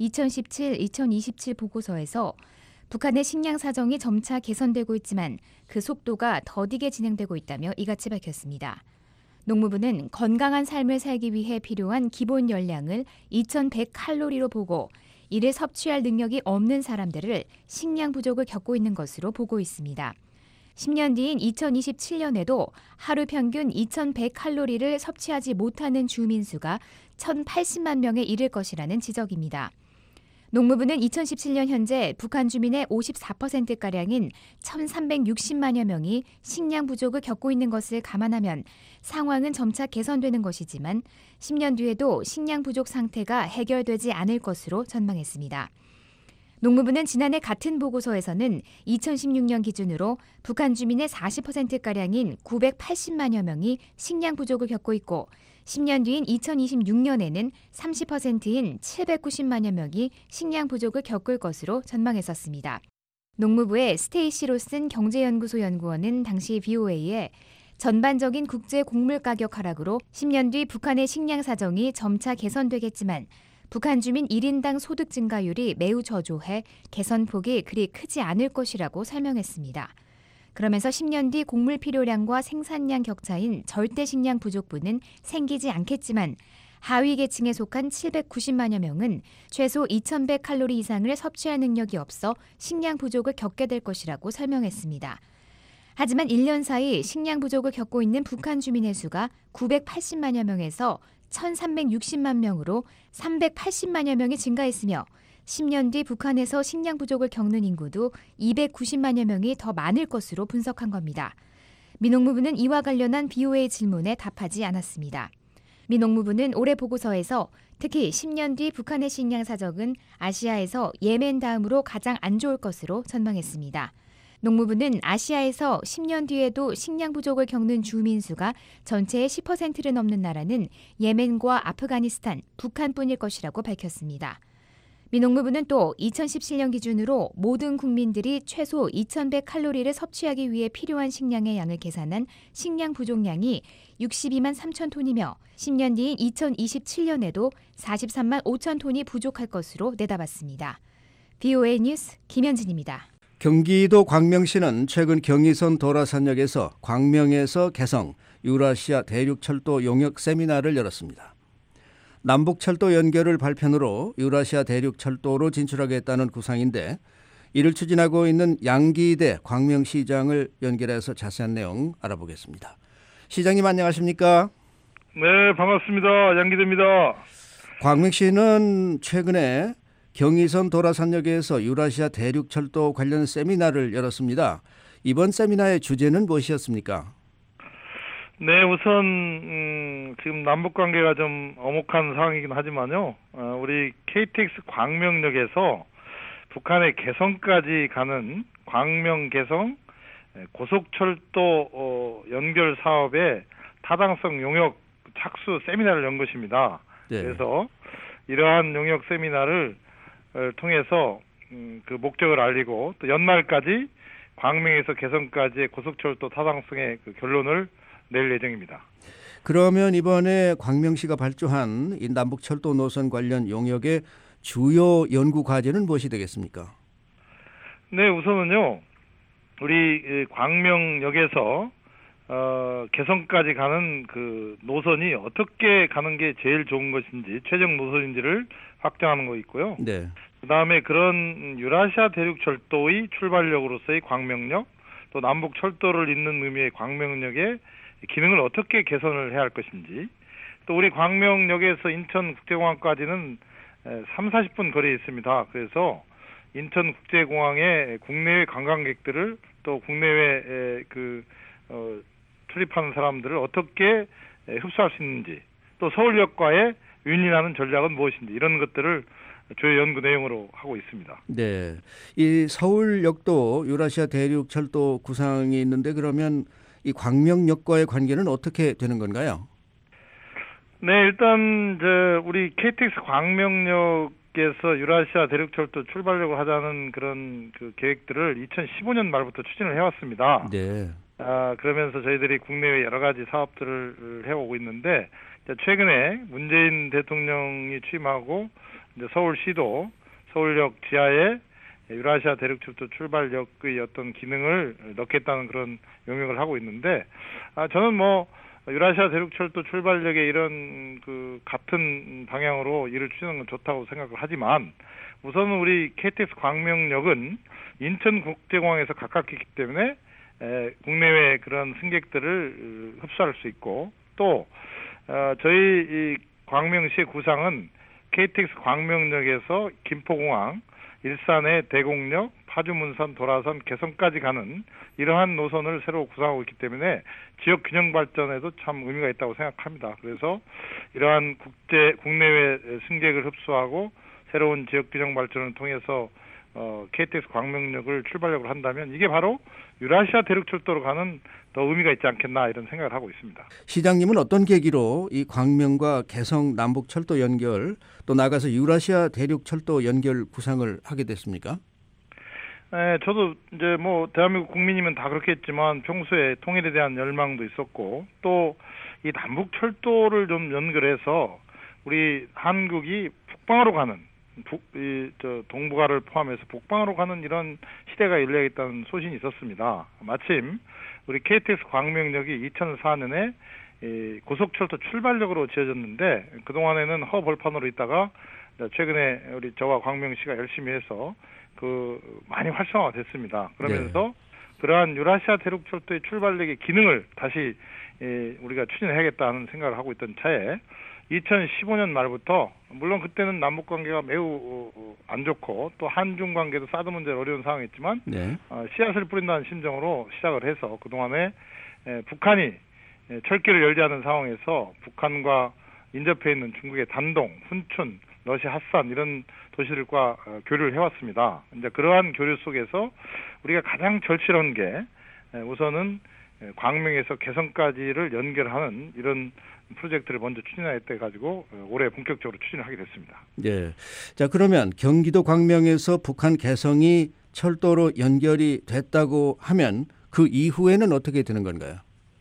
2017-2027 보고서에서 북한의 식량 사정이 점차 개선되고 있지만 그 속도가 더디게 진행되고 있다며 이같이 밝혔습니다. 농무부는 건강한 삶을 살기 위해 필요한 기본 열량을 2,100칼로리로 보고 이를 섭취할 능력이 없는 사람들을 식량 부족을 겪고 있는 것으로 보고 있습니다. 10년 뒤인 2027년에도 하루 평균 2,100칼로리를 섭취하지 못하는 주민 수가 1,080만 명에 이를 것이라는 지적입니다. 농무부는 2017년 현재 북한 주민의 54%가량인 1,360만여 명이 식량 부족을 겪고 있는 것을 감안하면 상황은 점차 개선되는 것이지만 10년 뒤에도 식량 부족 상태가 해결되지 않을 것으로 전망했습니다. 농무부는 지난해 같은 보고서에서는 2016년 기준으로 북한 주민의 40%가량인 980만여 명이 식량 부족을 겪고 있고 10년 뒤인 2026년에는 30%인 790만여 명이 식량 부족을 겪을 것으로 전망했었습니다. 농무부의 스테이시 로슨 경제연구소 연구원은 당시 BOA에 전반적인 국제 곡물 가격 하락으로 10년 뒤 북한의 식량 사정이 점차 개선되겠지만 북한 주민 1인당 소득 증가율이 매우 저조해 개선폭이 그리 크지 않을 것이라고 설명했습니다. 그러면서 10년 뒤 곡물 필요량과 생산량 격차인 절대 식량 부족분은 생기지 않겠지만 하위 계층에 속한 790만여 명은 최소 2,100칼로리 이상을 섭취할 능력이 없어 식량 부족을 겪게 될 것이라고 설명했습니다. 하지만 1년 사이 식량 부족을 겪고 있는 북한 주민의 수가 980만여 명에서 1,360만 명으로 380만여 명이 증가했으며 10년 뒤 북한에서 식량 부족을 겪는 인구도 290만여 명이 더 많을 것으로 분석한 겁니다. 미 농무부는 이와 관련한 BOA 질문에 답하지 않았습니다. 미 농무부는 올해 보고서에서 특히 10년 뒤 북한의 식량 사정은 아시아에서 예멘 다음으로 가장 안 좋을 것으로 전망했습니다. 농무부는 아시아에서 10년 뒤에도 식량 부족을 겪는 주민 수가 전체의 10%를 넘는 나라는 예멘과 아프가니스탄, 북한뿐일 것이라고 밝혔습니다. 미 농무부는 또 2017년 기준으로 모든 국민들이 최소 2,100칼로리를 섭취하기 위해 필요한 식량의 양을 계산한 식량 부족량이 62만 3천 톤이며 10년 뒤인 2027년에도 43만 5천 톤이 부족할 것으로 내다봤습니다. VOA 뉴스 김현진입니다. 경기도 광명시는 최근 경의선 도라산역에서 광명에서 개성 유라시아 대륙철도 용역 세미나를 열었습니다. 남북철도 연결을 발편으로 유라시아 대륙철도로 진출하겠다는 구상인데 이를 추진하고 있는 양기대 광명시장을 연결해서 자세한 내용 알아보겠습니다. 시장님 안녕하십니까? 네, 반갑습니다. 양기대입니다. 광명시는 최근에 경의선 도라산역에서 유라시아 대륙철도 관련 세미나를 열었습니다. 이번 세미나의 주제는 무엇이었습니까? 네, 우선 지금 남북관계가 좀 엄혹한 상황이긴 하지만요. 우리 KTX 광명역에서 북한의 개성까지 가는 광명 개성 고속철도 연결 사업의 타당성 용역 착수 세미나를 연 것입니다. 네. 그래서 이러한 용역 세미나를 통해서 그 목적을 알리고 또 연말까지 광명에서 개성까지의 고속철도 타당성의 그 결론을 낼 예정입니다. 그러면 이번에 광명시가 발주한 이 남북철도 노선 관련 용역의 주요 연구 과제는 무엇이 되겠습니까? 네, 우선은요. 우리 광명역에서 개성까지 가는 그 노선이 어떻게 가는 게 제일 좋은 것인지 최적 노선인지를 확정하는 거 있고요. 네. 그다음에 그런 유라시아 대륙철도의 출발역으로서의 광명역 또 남북철도를 잇는 의미의 광명역의 기능을 어떻게 개선을 해야 할 것인지 또 우리 광명역에서 인천국제공항까지는 30-40분 거리에 있습니다. 그래서 인천국제공항에 국내외 관광객들을 또 국내외 출입하는 사람들을 어떻게 흡수할 수 있는지 또 서울역과의 윈윈하는 전략은 무엇인지 이런 것들을 주요 연구 내용으로 하고 있습니다. 네, 이 서울역도 유라시아 대륙철도 구상이 있는데 그러면 이 광명역과의 관계는 어떻게 되는 건가요? 네, 일단 우리 KTX 광명역에서 유라시아 대륙철도 출발역을 하자는 그런 그 계획들을 2015년 말부터 추진을 해왔습니다. 네. 그러면서 저희들이 국내외 여러 가지 사업들을 해오고 있는데 최근에 문재인 대통령이 취임하고 이제 서울시도 서울역 지하에 유라시아 대륙철도 출발역의 어떤 기능을 넣겠다는 그런 용역을 하고 있는데 저는 뭐 유라시아 대륙철도 출발역에 이런 그 같은 방향으로 일을 추진하는 건 좋다고 생각을 하지만 우선은 우리 KTX 광명역은 인천국제공항에서 가깝기 때문에 국내외 그런 승객들을 흡수할 수 있고 또 저희 이 광명시의 구상은 KTX 광명역에서 김포공항, 일산의 대곡역, 파주문산, 도라선, 개성까지 가는 이러한 노선을 새로 구상하고 있기 때문에 지역 균형 발전에도 참 의미가 있다고 생각합니다. 그래서 이러한 국내외 승객을 흡수하고 새로운 지역 균형 발전을 통해서 KTX 광명역을 출발역으로 한다면 이게 바로 유라시아 대륙철도로 가는 더 의미가 있지 않겠나 이런 생각을 하고 있습니다. 시장님은 어떤 계기로 이 광명과 개성 남북철도 연결 또 나가서 유라시아 대륙철도 연결 구상을 하게 됐습니까? 네, 저도 이제 뭐 대한민국 국민이면 다 그렇겠지만 평소에 통일에 대한 열망도 있었고 또 이 남북철도를 좀 연결해서 우리 한국이 북방으로 가는 동북아를 포함해서 북방으로 가는 이런 시대가 열려있다는 소신이 있었습니다. 마침 우리 KTX 광명역이 2004년에 고속철도 출발역으로 지어졌는데 그동안에는 허벌판으로 있다가 최근에 우리 저와 광명시가 열심히 해서 많이 활성화가 됐습니다. 그러면서 그러한 유라시아 대륙철도의 출발역의 기능을 다시 우리가 추진해야겠다는 생각을 하고 있던 차에 2015년 말부터 물론 그때는 남북 관계가 매우 안 좋고 또 한중 관계도 사드 문제로 어려운 상황이었지만 씨앗을 뿌린다는 심정으로 시작을 해서 그동안에 북한이 철길을 열지 않은 상황에서 북한과 인접해 있는 중국의 단동, 훈춘, 러시아 핫산 이런 도시들과 교류를 해왔습니다. 이제 그러한 교류 속에서 우리가 가장 절실한 게 우선은 광명에서 개성까지를 연결하는 이런 프로젝트를 먼저 추진하였다 가지고 올해 본격적으로 추진을 하게 됐습니다. 네. 자, 그러면 경기도 광명에서 북한 개성이 철도로 연결이 됐다고 하면 그 이후에는 어떻게 되는 건가요?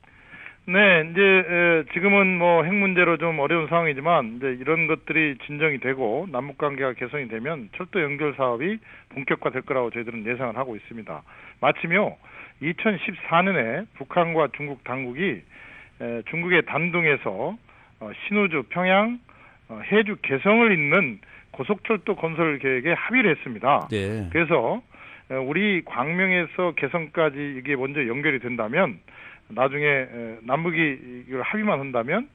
네, 이제 지금은 뭐 핵 문제로 좀 어려운 상황이지만 이제 이런 것들이 진정이 되고 남북 관계가 개선이 되면 철도 연결 사업이 본격화될 거라고 저희들은 예상을 하고 있습니다. 마침요 2014년에 북한과 중국 당국이 중국의 단둥에서 신우주, 평양, 해주 개성을 잇는 고속철도 건설 계획에 합의를 했습니다. 네. 그래서 우리 광명에서 개성까지 이게 먼저 연결이 된다면 나중에 남북이 이걸 합의만 한다면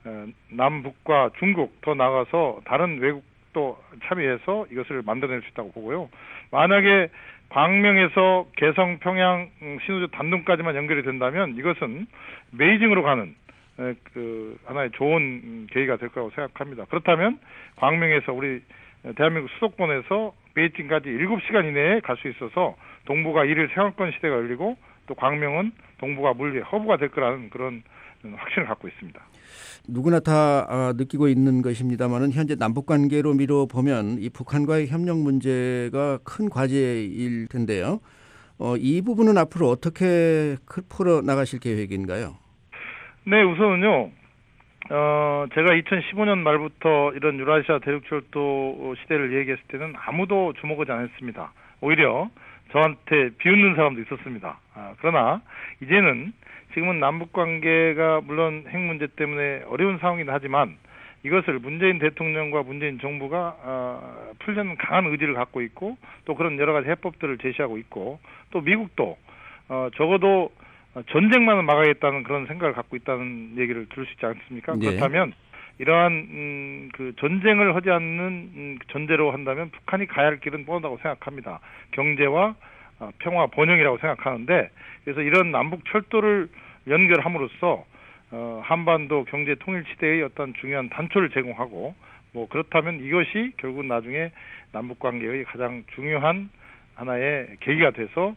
남북과 중국 더 나아가서 다른 외국도 참여해서 이것을 만들어낼 수 있다고 보고요. 만약에 광명에서 개성, 평양, 신우주 단둥까지만 연결이 된다면 이것은 베이징으로 가는 그 하나의 좋은 계기가 될 거라고 생각합니다. 그렇다면 광명에서 우리 대한민국 수도권에서 베이징까지 7시간 이내에 갈 수 있어서 동북아 1일 생활권 시대가 열리고 또 광명은 동북아 물류의 허브가 될 거라는 그런 확신을 갖고 있습니다. 누구나 다 느끼고 있는 것입니다만은 현재 남북 관계로 미뤄 보면 이 북한과의 협력 문제가 큰 과제일 텐데요. 이 부분은 앞으로 어떻게 풀어 나가실 계획인가요? 네, 우선은요. 제가 2015년 말부터 이런 유라시아 대륙철도 시대를 얘기했을 때는 아무도 주목하지 않았습니다. 오히려 저한테 비웃는 사람도 있었습니다. 그러나 이제는 지금은 남북관계가 물론 핵 문제 때문에 어려운 상황이긴 하지만 이것을 문재인 대통령과 문재인 정부가 풀려는 강한 의지를 갖고 있고 또 그런 여러 가지 해법들을 제시하고 있고 또 미국도 적어도 전쟁만은 막아야겠다는 그런 생각을 갖고 있다는 얘기를 들을 수 있지 않습니까? 네. 그렇다면 이러한 그 전쟁을 하지 않는 전제로 한다면 북한이 가야 할 길은 뻔하다고 생각합니다. 경제와 평화 번영이라고 생각하는데 그래서 이런 남북 철도를 연결함으로써 한반도 경제 통일 시대의 어떤 중요한 단초를 제공하고 뭐 그렇다면 이것이 결국 나중에 남북 관계의 가장 중요한 하나의 계기가 돼서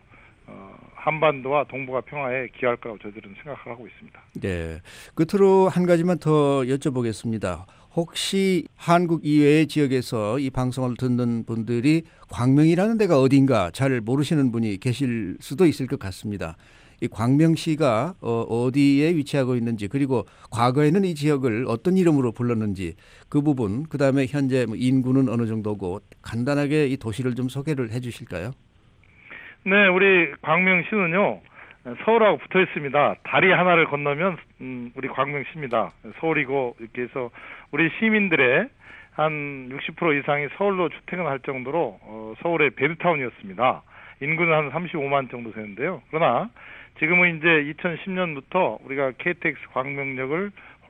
한반도와 동북아 평화에 기여할 거라고 저희들은 생각을 하고 있습니다. 네. 끝으로 한 가지만 더 여쭤보겠습니다. 혹시 한국 이외의 지역에서 이 방송을 듣는 분들이 광명이라는 데가 어딘가 잘 모르시는 분이 계실 수도 있을 것 같습니다. 이 광명시가 어디에 위치하고 있는지 그리고 과거에는 이 지역을 어떤 이름으로 불렀는지 그 부분 그다음에 현재 인구는 어느 정도고 간단하게 이 도시를 좀 소개를 해 주실까요? 네, 우리 광명시는요. 서울하고 붙어 있습니다. 다리 하나를 건너면 우리 광명시입니다. 서울이고 이렇게 해서 우리 시민들의 한 60% 이상이 서울로 출퇴근을 할 정도로 서울의 베드타운이었습니다. 인구는 한 35만 정도 되는데요. 그러나 지금은 이제 2010년부터 우리가 KTX 광명역을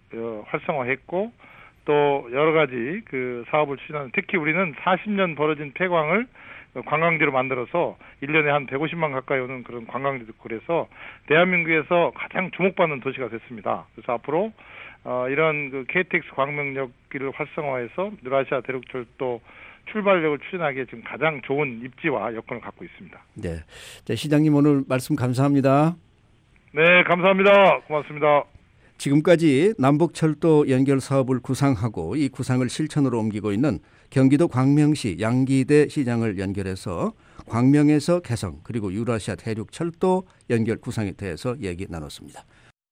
활성화했고 또 여러 가지 그 사업을 추진하는 특히 우리는 40년 벌어진 폐광을 관광지로 만들어서 1년에 한 150만 가까이 오는 그런 관광지도 그래서 대한민국에서 가장 주목받는 도시가 됐습니다. 그래서 앞으로 이런 그 KTX 광명역을 활성화해서 유라시아 대륙철도 출발역을 추진하기에 지금 가장 좋은 입지와 여건을 갖고 있습니다. 네, 자, 시장님 오늘 말씀 감사합니다. 네, 감사합니다. 고맙습니다. 지금까지 남북철도 연결 사업을 구상하고 이 구상을 실천으로 옮기고 있는 경기도 광명시 양기대 시장을 연결해서 광명에서 개성 그리고 유라시아 대륙철도 연결 구상에 대해서 얘기 나눴습니다.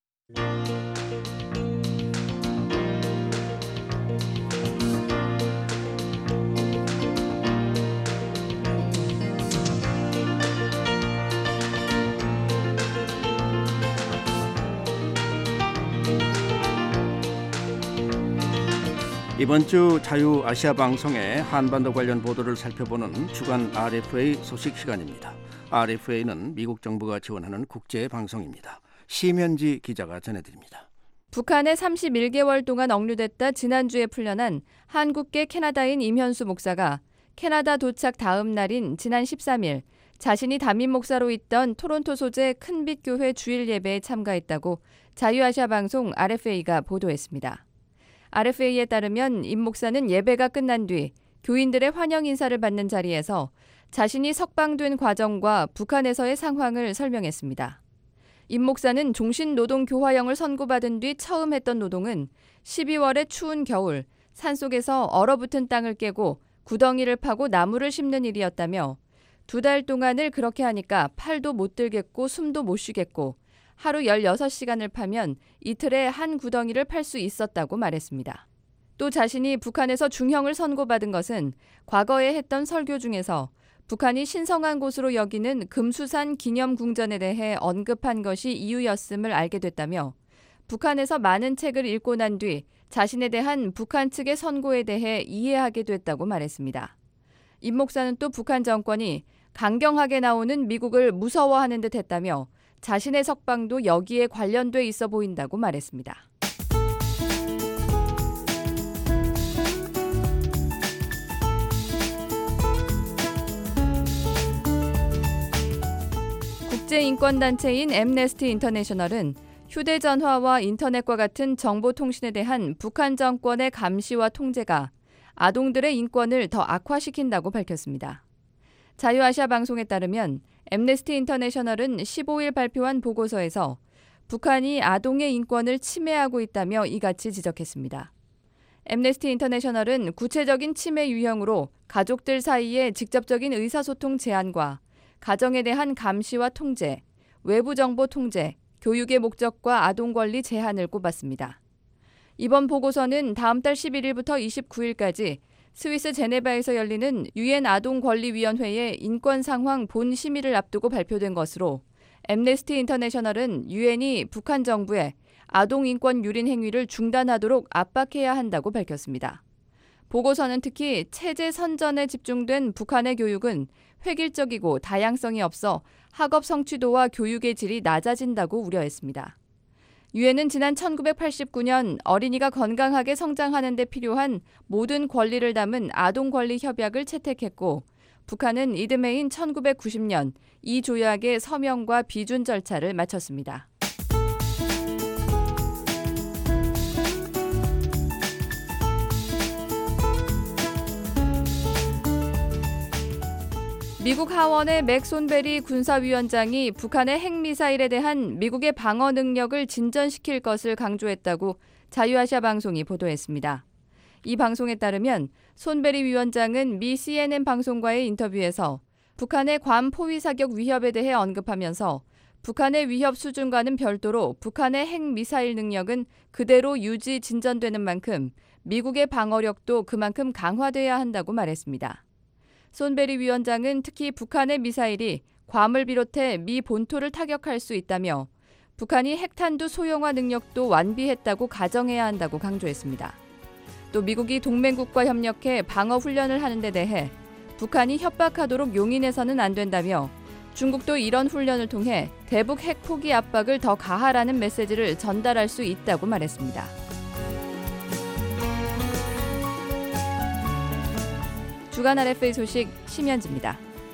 이번 주 자유아시아 방송의 한반도 관련 보도를 살펴보는 주간 RFA 소식 시간입니다. RFA는 미국 정부가 지원하는 국제 방송입니다. 심현지 기자가 전해드립니다. 북한에 31개월 동안 억류됐다 지난주에 풀려난 한국계 캐나다인 임현수 목사가 캐나다 도착 다음 날인 지난 13일 자신이 담임 목사로 있던 토론토 소재 큰빛교회 주일 예배에 참가했다고 자유아시아 방송 RFA가 보도했습니다. RFA에 따르면 임 목사는 예배가 끝난 뒤 교인들의 환영 인사를 받는 자리에서 자신이 석방된 과정과 북한에서의 상황을 설명했습니다. 임 목사는 종신노동교화형을 선고받은 뒤 처음 했던 노동은 12월의 추운 겨울 산속에서 얼어붙은 땅을 깨고 구덩이를 파고 나무를 심는 일이었다며 2달 동안을 그렇게 하니까 팔도 못 들겠고 숨도 못 쉬겠고 하루 16시간을 파면 이틀에 한 구덩이를 팔 수 있었다고 말했습니다. 또 자신이 북한에서 중형을 선고받은 것은 과거에 했던 설교 중에서 북한이 신성한 곳으로 여기는 금수산 기념궁전에 대해 언급한 것이 이유였음을 알게 됐다며 북한에서 많은 책을 읽고 난 뒤 자신에 대한 북한 측의 선고에 대해 이해하게 됐다고 말했습니다. 임 목사는 또 북한 정권이 강경하게 나오는 미국을 무서워하는 듯 했다며 자신의 석방도 여기에 관련돼 있어 보인다고 말했습니다. 국제인권단체인 앰네스티 인터내셔널은 휴대전화와 인터넷과 같은 정보통신에 대한 북한 정권의 감시와 통제가 아동들의 인권을 더 악화시킨다고 밝혔습니다. 자유아시아 방송에 따르면 앰네스티 인터내셔널은 15일 발표한 보고서에서 북한이 아동의 인권을 침해하고 있다며 이같이 지적했습니다. 앰네스티 인터내셔널은 구체적인 침해 유형으로 가족들 사이의 직접적인 의사소통 제한과 가정에 대한 감시와 통제, 외부 정보 통제, 교육의 목적과 아동 권리 제한을 꼽았습니다. 이번 보고서는 다음 달 11일부터 29일까지 스위스 제네바에서 열리는 유엔 아동권리위원회의 인권 상황 본 심의를 앞두고 발표된 것으로 앰네스티 인터내셔널은 유엔이 북한 정부에 아동 인권 유린 행위를 중단하도록 압박해야 한다고 밝혔습니다. 보고서는 특히 체제 선전에 집중된 북한의 교육은 획일적이고 다양성이 없어 학업 성취도와 교육의 질이 낮아진다고 우려했습니다. 유엔은 지난 1989년 어린이가 건강하게 성장하는 데 필요한 모든 권리를 담은 아동권리 협약을 채택했고 북한은 이듬해인 1990년 이 조약의 서명과 비준 절차를 마쳤습니다. 미국 하원의 맥 손베리 군사위원장이 북한의 핵미사일에 대한 미국의 방어 능력을 진전시킬 것을 강조했다고 자유아시아 방송이 보도했습니다. 이 방송에 따르면 손베리 위원장은 미 CNN 방송과의 인터뷰에서 북한의 괌 포위 사격 위협에 대해 언급하면서 북한의 위협 수준과는 별도로 북한의 핵미사일 능력은 그대로 유지 진전되는 만큼 미국의 방어력도 그만큼 강화돼야 한다고 말했습니다. 손베리 위원장은 특히 북한의 미사일이 괌을 비롯해 미 본토를 타격할 수 있다며 북한이 핵탄두 소형화 능력도 완비했다고 가정해야 한다고 강조했습니다. 또 미국이 동맹국과 협력해 방어 훈련을 하는 데 대해 북한이 협박하도록 용인해서는 안 된다며 중국도 이런 훈련을 통해 대북 핵 포기 압박을 더 가하라는 메시지를 전달할 수 있다고 말했습니다. 주간 RFA 소식 심현지입니다.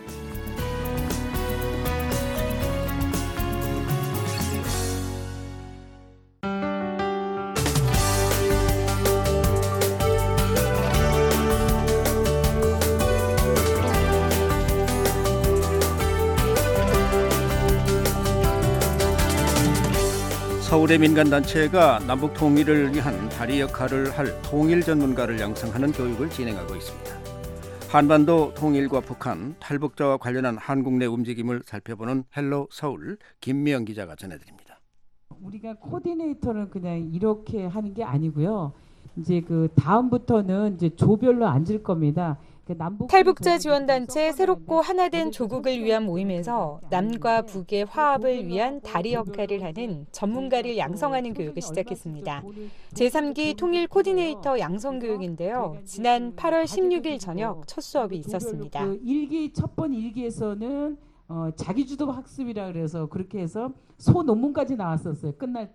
서울의 민간단체가 남북 통일을 위한 다리 역할을 할 통일 전문가를 양성하는 교육을 진행하고 있습니다. 한반도 통일과 북한, 탈북자와 관련한 한국 내 움직임을 살펴보는 헬로 서울 김미영 기자가 전해드립니다. 우리가 코디네이터를 그냥 이렇게 하는 게 아니고요. 이제 그 다음부터는 이제 조별로 앉을 겁니다. 탈북자 지원단체 새롭고 하나된 조국을 위한 모임에서 남과 북의 화합을 위한 다리 역할을 하는 전문가를 양성하는 교육을 시작했습니다. 제3기 통일 코디네이터 양성 교육인데요. 지난 8월 16일 저녁 첫 수업이 있었습니다. 첫 번 일기에서는 자기주도 학습이라 그래서 그렇게 해서 소논문까지 나왔었어요. 끝날 때.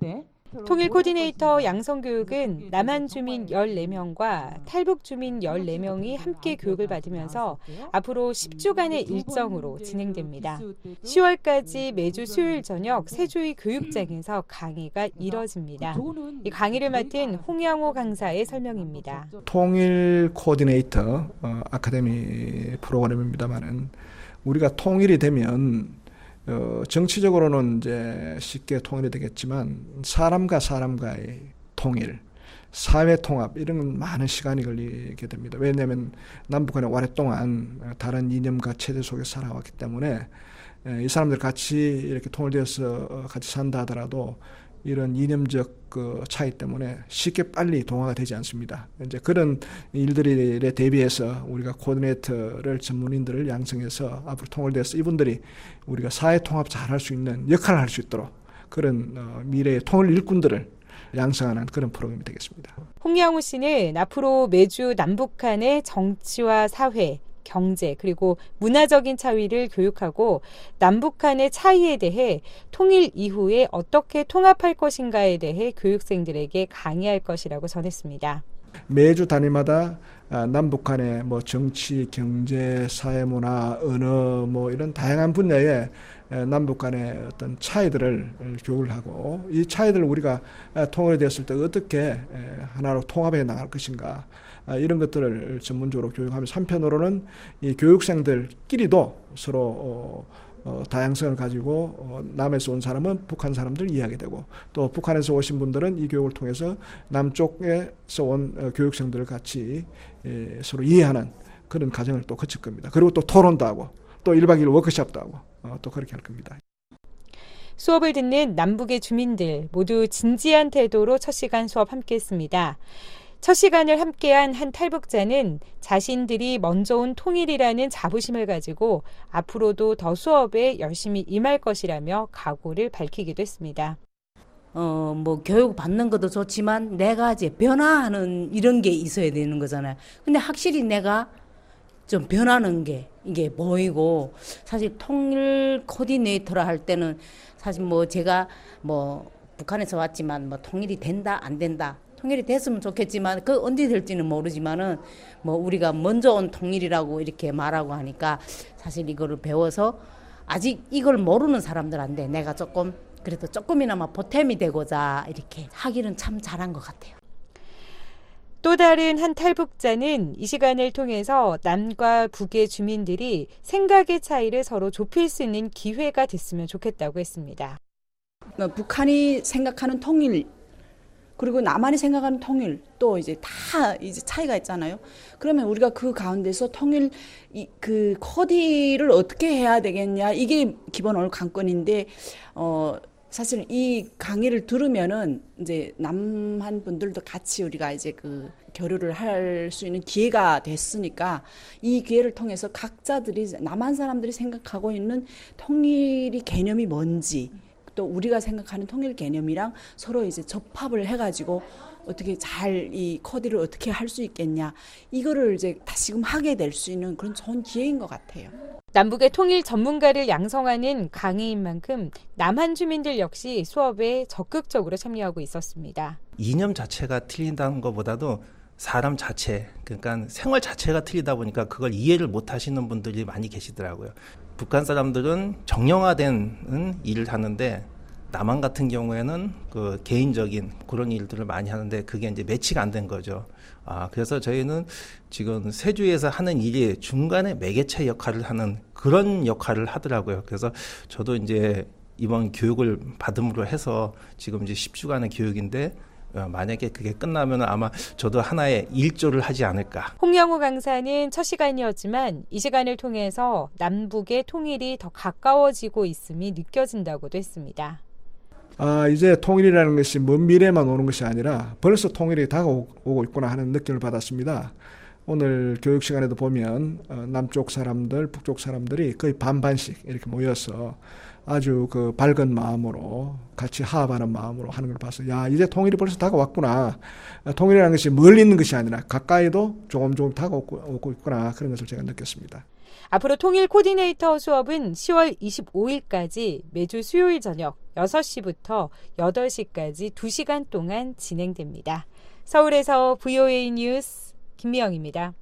통일 코디네이터 양성교육은 남한 주민 14명과 탈북 주민 14명이 함께 교육을 받으면서 앞으로 10주간의 일정으로 진행됩니다. 10월까지 매주 수요일 저녁 세조의 교육장에서 강의가 이뤄집니다. 이 강의를 맡은 홍양호 강사의 설명입니다. 통일 코디네이터 아카데미 프로그램입니다만은 우리가 통일이 되면 정치적으로는 이제 쉽게 통일이 되겠지만 사람과 사람과의 통일, 사회 통합 이런 많은 시간이 걸리게 됩니다. 왜냐하면 남북한이 오랫동안 다른 이념과 체제 속에 살아왔기 때문에 이 사람들 같이 이렇게 통일되어서 같이 산다 하더라도 이런 이념적 그 차이 때문에 쉽게 빨리 동화가 되지 않습니다. 이제 그런 일들에 대비해서 우리가 코디네이터를 전문인들을 양성해서 앞으로 통일돼서 이분들이 우리가 사회 통합 잘할 수 있는 역할을 할 수 있도록 그런 미래의 통일 일꾼들을 양성하는 그런 프로그램이 되겠습니다. 홍양호 씨는 앞으로 매주 남북한의 정치와 사회, 경제 그리고 문화적인 차이를 교육하고 남북한의 차이에 대해 통일 이후에 어떻게 통합할 것인가에 대해 교육생들에게 강의할 것이라고 전했습니다. 매주 단위마다 남북한의 뭐 정치, 경제, 사회, 문화, 언어 뭐 이런 다양한 분야에 남북한의 어떤 차이들을 교육을 하고 이 차이들을 우리가 통일이 됐을 때 어떻게 하나로 통합해 나갈 것인가 이런 것들을 전문적으로 교육하면서 한편으로는 이 교육생들끼리도 서로 다양성을 가지고 남에서 온 사람은 북한 사람들 이해하게 되고 또 북한에서 오신 분들은 이 교육을 통해서 남쪽에서 온 교육생들을 같이 서로 이해하는 그런 과정을 또 거칠 겁니다. 그리고 또 토론도 하고 또 1박 2일 워크숍도 하고 또 그렇게 할 겁니다. 수업을 듣는 남북의 주민들 모두 진지한 태도로 첫 시간 수업 함께했습니다. 첫 시간을 함께한 한 탈북자는 자신들이 먼저 온 통일이라는 자부심을 가지고 앞으로도 더 수업에 열심히 임할 것이라며 각오를 밝히기도 했습니다. 뭐 교육 받는 것도 좋지만 내가 이제 변화하는 이런 게 있어야 되는 거잖아요. 근데 확실히 내가 좀 변하는 게 이게 보이고 사실 통일 코디네이터라 할 때는 사실 뭐 제가 뭐 북한에서 왔지만 뭐 통일이 된다 안 된다. 통일이 됐으면 좋겠지만 그 언제 될지는 모르지만은 뭐 우리가 먼저 온 통일이라고 이렇게 말하고 하니까 사실 이거를 배워서 아직 이걸 모르는 사람들한테 내가 조금 그래도 조금이나마 보탬이 되고자 이렇게 하기는 참 잘한 것 같아요. 또 다른 한 탈북자는 이 시간을 통해서 남과 북의 주민들이 생각의 차이를 서로 좁힐 수 있는 기회가 됐으면 좋겠다고 했습니다. 북한이 생각하는 통일 그리고 남한이 생각하는 통일 또 이제 다 이제 차이가 있잖아요. 그러면 우리가 그 가운데서 통일 그 코디를 어떻게 해야 되겠냐 이게 기본 오늘 관건인데 사실 이 강의를 들으면은 이제 남한 분들도 같이 우리가 이제 그 교류를 할 수 있는 기회가 됐으니까 이 기회를 통해서 각자들이 남한 사람들이 생각하고 있는 통일이 개념이 뭔지 또 우리가 생각하는 통일 개념이랑 서로 이제 접합을 해가지고 어떻게 잘 이 코디를 어떻게 할 수 있겠냐 이거를 이제 다시금 하게 될 수 있는 그런 좋은 기회인 것 같아요. 남북의 통일 전문가를 양성하는 강의인 만큼 남한 주민들 역시 수업에 적극적으로 참여하고 있었습니다. 이념 자체가 틀린다는 것보다도 사람 자체, 그러니까 생활 자체가 틀리다 보니까 그걸 이해를 못 하시는 분들이 많이 계시더라고요. 북한 사람들은 정형화된 일을 하는데 남한 같은 경우에는 그 개인적인 그런 일들을 많이 하는데 그게 이제 매치가 안 된 거죠. 그래서 저희는 지금 세주에서 하는 일이 중간에 매개체 역할을 하는 그런 역할을 하더라고요. 그래서 저도 이제 이번 교육을 받음으로 해서 지금 이제 10주간의 교육인데 만약에 그게 끝나면 아마 저도 하나의 일조를 하지 않을까. 홍양호 강사는 첫 시간이었지만 이 시간을 통해서 남북의 통일이 더 가까워지고 있음이 느껴진다고도 했습니다. 이제 통일이라는 것이 먼 미래만 오는 것이 아니라 벌써 통일이 다가오고 있구나 하는 느낌을 받았습니다. 오늘 교육 시간에도 보면 남쪽 사람들, 북쪽 사람들이 거의 반반씩 이렇게 모여서 아주 그 밝은 마음으로 같이 화합하는 마음으로 하는 걸 봐서 야 이제 통일이 벌써 다가왔구나. 통일이라는 것이 멀리 있는 것이 아니라 가까이도 조금 다가오고 있구나 그런 것을 제가 느꼈습니다. 앞으로 통일 코디네이터 수업은 10월 25일까지 매주 수요일 저녁 6시부터 8시까지 2시간 동안 진행됩니다. 서울에서 VOA 뉴스 김미영입니다.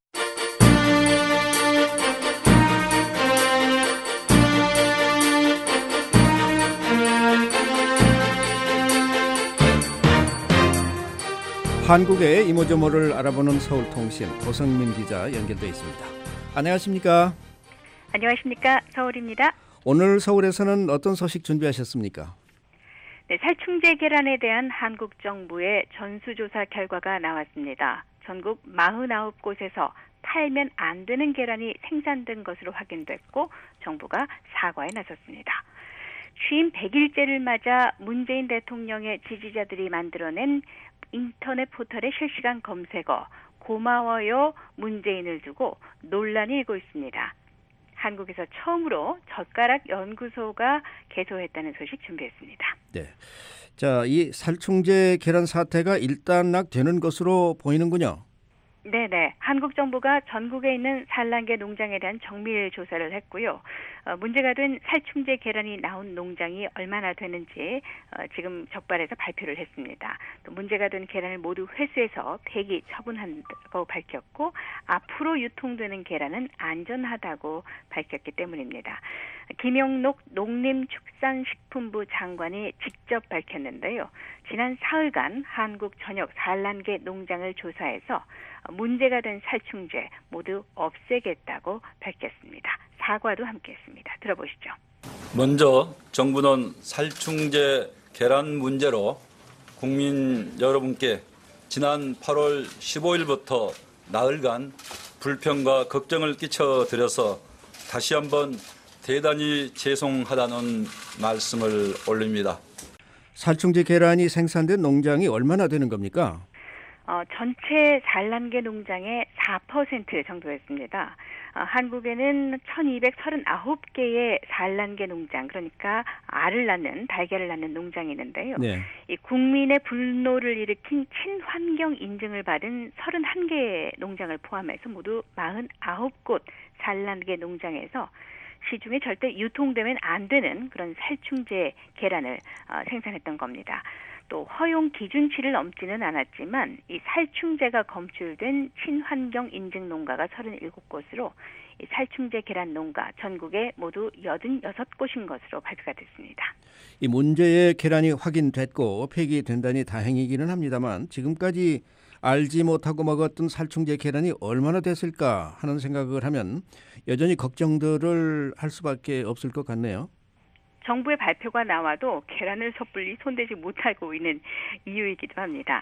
한국의 이모저모를 알아보는 서울통신 고성민 기자 연결돼 있습니다. 안녕하십니까? 안녕하십니까? 서울입니다. 오늘 서울에서는 어떤 소식 준비하셨습니까? 네, 살충제 계란에 대한 한국 정부의 전수조사 결과가 나왔습니다. 전국 49곳에서 팔면 안 되는 계란이 생산된 것으로 확인됐고 정부가 사과에 나섰습니다. 취임 100일째를 맞아 문재인 대통령의 지지자들이 만들어낸 인터넷 포털의 실시간 검색어 고마워요 문재인을 두고 논란이 일고 있습니다. 한국에서 처음으로 젓가락 연구소가 개소했다는 소식 준비했습니다. 네, 자, 이 살충제 계란 사태가 일단락되는 것으로 보이는군요. 네네. 한국 정부가 전국에 있는 산란계 농장에 대한 정밀 조사를 했고요. 문제가 된 살충제 계란이 나온 농장이 얼마나 되는지 지금 적발해서 발표를 했습니다. 또 문제가 된 계란을 모두 회수해서 폐기 처분한다고 밝혔고 앞으로 유통되는 계란은 안전하다고 밝혔기 때문입니다. 김영록 농림축산식품부 장관이 직접 밝혔는데요. 지난 사흘간 한국 전역 산란계 농장을 조사해서 문제가 된 살충제 모두 없애겠다고 밝혔습니다. 사과도 함께했습니다. 들어보시죠. 먼저 정부는 살충제 계란 문제로 국민 여러분께 지난 8월 15일부터 나흘간 불평과 걱정을 끼쳐드려서 다시 한번 대단히 죄송하다는 말씀을 올립니다. 살충제 계란이 생산된 농장이 얼마나 되는 겁니까? 전체 산란계 농장의 4% 정도였습니다. 한국에는 1239개의 산란계 농장, 그러니까 알을 낳는, 달걀을 낳는 농장이 있는데요. 네. 이 국민의 분노를 일으킨 친환경 인증을 받은 31개의 농장을 포함해서 모두 49곳 산란계 농장에서 시중에 절대 유통되면 안 되는 그런 살충제 계란을 생산했던 겁니다. 또 허용 기준치를 넘지는 않았지만 이 살충제가 검출된 친환경 인증 농가가 37곳으로 이 살충제 계란 농가 전국에 모두 86곳인 것으로 발표가 됐습니다. 이 문제의 계란이 확인됐고 폐기된다니 다행이기는 합니다만 지금까지 알지 못하고 먹었던 살충제 계란이 얼마나 됐을까 하는 생각을 하면 여전히 걱정들을 할 수밖에 없을 것 같네요. 정부의 발표가 나와도 계란을 섣불리 손대지 못하고 있는 이유이기도 합니다.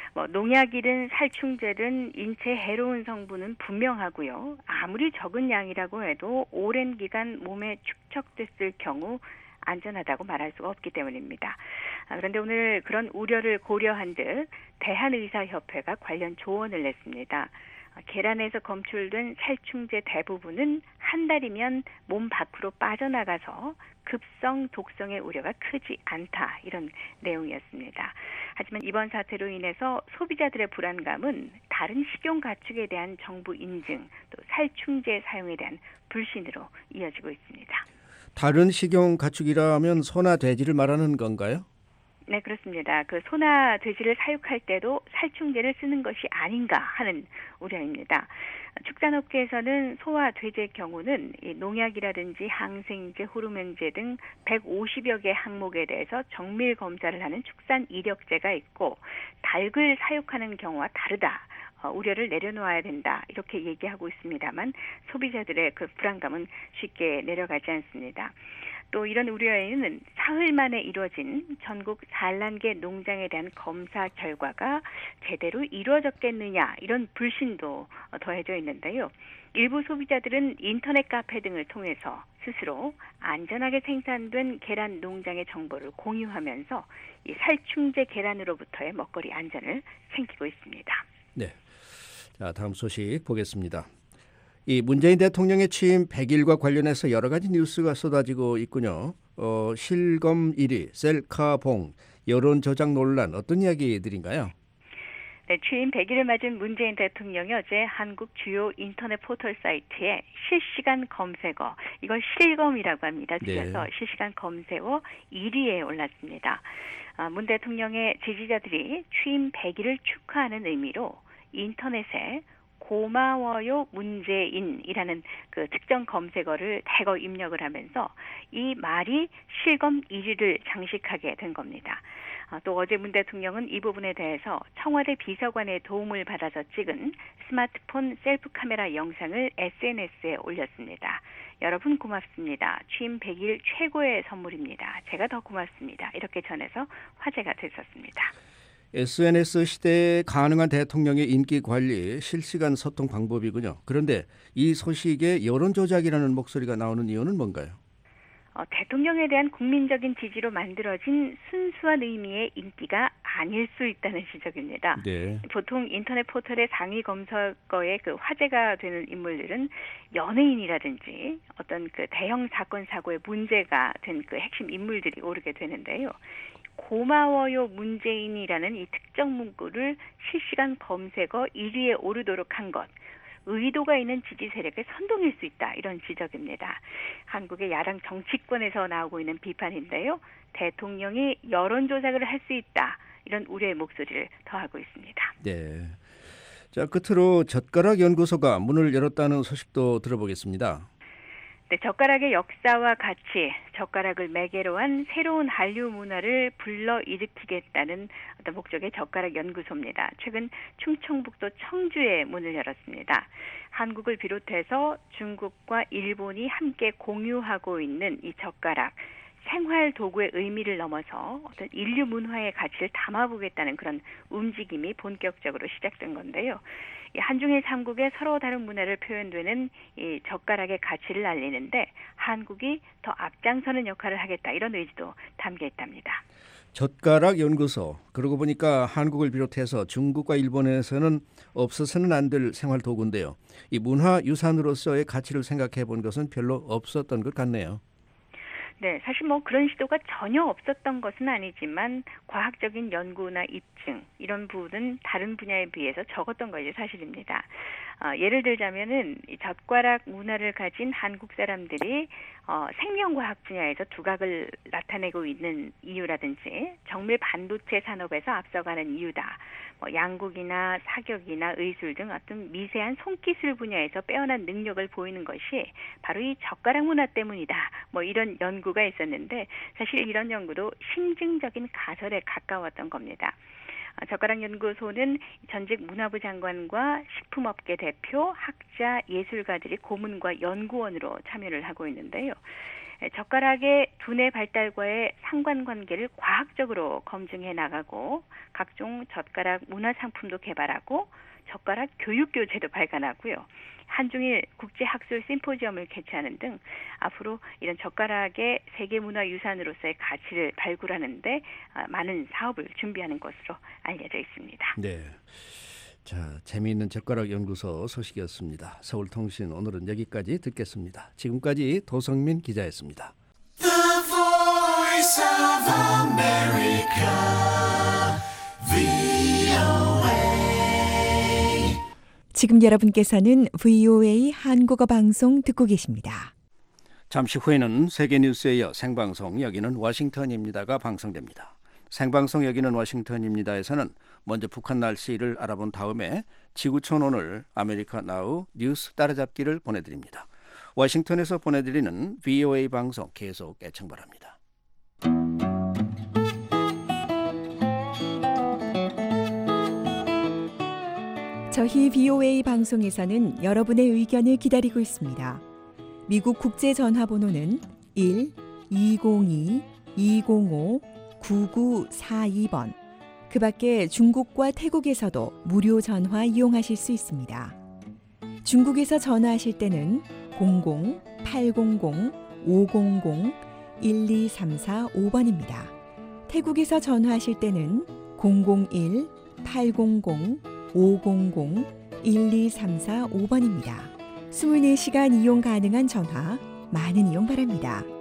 농약이든 살충제든 인체에 해로운 성분은 분명하고요. 아무리 적은 양이라고 해도 오랜 기간 몸에 축적됐을 경우 안전하다고 말할 수가 없기 때문입니다. 그런데 오늘 그런 우려를 고려한 듯 대한의사협회가 관련 조언을 냈습니다. 계란에서 검출된 살충제 대부분은 한 달이면 몸 밖으로 빠져나가서 급성 독성의 우려가 크지 않다, 이런 내용이었습니다. 하지만 이번 사태로 인해서 소비자들의 불안감은 다른 식용 가축에 대한 정부 인증, 또 살충제 사용에 대한 불신으로 이어지고 있습니다. 다른 식용 가축이라면 소나 돼지를 말하는 건가요? 네, 그렇습니다. 그 소나 돼지를 사육할 때도 살충제를 쓰는 것이 아닌가 하는 우려입니다. 축산업계에서는 소와 돼지의 경우는 이 농약이라든지 항생제, 호르몬제 등 150여 개 항목에 대해서 정밀 검사를 하는 축산 이력제가 있고 닭을 사육하는 경우와 다르다. 우려를 내려놓아야 된다, 이렇게 얘기하고 있습니다만 소비자들의 그 불안감은 쉽게 내려가지 않습니다. 또 이런 우려에는 사흘 만에 이루어진 전국 산란계 농장에 대한 검사 결과가 제대로 이루어졌겠느냐, 이런 불신도 더해져 있는데요. 일부 소비자들은 인터넷 카페 등을 통해서 스스로 안전하게 생산된 계란 농장의 정보를 공유하면서 이 살충제 계란으로부터의 먹거리 안전을 챙기고 있습니다. 네. 자, 다음 소식 보겠습니다. 이 문재인 대통령의 취임 100일과 관련해서 여러 가지 뉴스가 쏟아지고 있군요. 실검 1위, 셀카봉, 여론 조작 논란, 어떤 이야기들인가요? 네, 취임 100일을 맞은 문재인 대통령이 어제 한국 주요 인터넷 포털 사이트에 실시간 검색어, 이걸 실검이라고 합니다. 줄여서 네. 실시간 검색어 1위에 올랐습니다. 문 대통령의 지지자들이 취임 100일을 축하하는 의미로 인터넷에 고마워요 문재인이라는 그 특정 검색어를 대거 입력을 하면서 이 말이 실검 1위를 장식하게 된 겁니다. 또 어제 문 대통령은 이 부분에 대해서 청와대 비서관의 도움을 받아서 찍은 스마트폰 셀프 카메라 영상을 SNS에 올렸습니다. 여러분 고맙습니다. 취임 100일 최고의 선물입니다. 제가 더 고맙습니다. 이렇게 전해서 화제가 됐었습니다. SNS 시대에 가능한 대통령의 인기 관리 실시간 소통 방법이군요. 그런데 이 소식에 여론조작이라는 목소리가 나오는 이유는 뭔가요? 대통령에 대한 국민적인 지지로 만들어진 순수한 의미의 인기가 아닐 수 있다는 지적입니다. 네. 보통 인터넷 포털의 상위 검색어에 그 화제가 되는 인물들은 연예인이라든지 어떤 그 대형 사건 사고에 문제가 된 그 핵심 인물들이 오르게 되는데요. 고마워요 문재인이라는 이 특정 문구를 실시간 검색어 1위에 오르도록 한 것. 의도가 있는 지지 세력의 선동일 수 있다. 이런 지적입니다. 한국의 야당 정치권에서 나오고 있는 비판인데요. 대통령이 여론조작을 할 수 있다. 이런 우려의 목소리를 더하고 있습니다. 네. 자, 끝으로 젓가락 연구소가 문을 열었다는 소식도 들어보겠습니다. 네, 젓가락의 역사와 가치, 젓가락을 매개로 한 새로운 한류 문화를 불러일으키겠다는 어떤 목적의 젓가락 연구소입니다. 최근 충청북도 청주에 문을 열었습니다. 한국을 비롯해서 중국과 일본이 함께 공유하고 있는 이 젓가락, 생활 도구의 의미를 넘어서 어떤 인류 문화의 가치를 담아보겠다는 그런 움직임이 본격적으로 시작된 건데요. 한중일 삼국의 서로 다른 문화를 표현되는 이 젓가락의 가치를 알리는데 한국이 더 앞장서는 역할을 하겠다 이런 의지도 담겨 있답니다. 젓가락 연구소. 그러고 보니까 한국을 비롯해서 중국과 일본에서는 없어서는 안 될 생활 도구인데요. 이 문화유산으로서의 가치를 생각해 본 것은 별로 없었던 것 같네요. 네, 사실 그런 시도가 전혀 없었던 것은 아니지만 과학적인 연구나 입증 이런 부분은 다른 분야에 비해서 적었던 것이 사실입니다. 예를 들자면은 이 젓가락 문화를 가진 한국 사람들이 생명과학 분야에서 두각을 나타내고 있는 이유라든지 정밀 반도체 산업에서 앞서가는 이유다. 양국이나 사격이나 의술 등 어떤 미세한 손기술 분야에서 빼어난 능력을 보이는 것이 바로 이 젓가락 문화 때문이다. 이런 연구가 있었는데 사실 이런 연구도 심증적인 가설에 가까웠던 겁니다. 젓가락 연구소는 전직 문화부 장관과 식품업계 대표, 학자, 예술가들이 고문과 연구원으로 참여를 하고 있는데요. 젓가락의 두뇌 발달과의 상관관계를 과학적으로 검증해 나가고 각종 젓가락 문화 상품도 개발하고 젓가락 교육교재도 발간하고요. 한중일 국제학술 심포지엄을 개최하는 등 앞으로 이런 젓가락의 세계문화유산으로서의 가치를 발굴하는 데 많은 사업을 준비하는 것으로 알려져 있습니다. 네. 자, 재미있는 젓가락 연구소 소식이었습니다. 서울통신 오늘은 여기까지 듣겠습니다. 지금까지 도성민 기자였습니다. The Voice of America, VOA. 지금 여러분께서는 VOA 한국어 방송 듣고 계십니다. 잠시 후에는 세계뉴스에 이어 생방송 여기는 워싱턴입니다가 방송됩니다. 생방송 여기는 워싱턴입니다에서는 먼저 북한 날씨를 알아본 다음에 지구촌 오늘 아메리카 나우 뉴스 따라잡기를 보내드립니다. 워싱턴에서 보내드리는 VOA 방송 계속 애청 바랍니다. 저희 VOA 방송에서는 여러분의 의견을 기다리고 있습니다. 미국 국제전화번호는 1-202-205-9942번. 그 밖에 중국과 태국에서도 무료 전화 이용하실 수 있습니다. 중국에서 전화하실 때는 00-800-500-1234-5번입니다. 태국에서 전화하실 때는 001-800-500-1234-5번입니다. 24시간 이용 가능한 전화 많은 이용 바랍니다.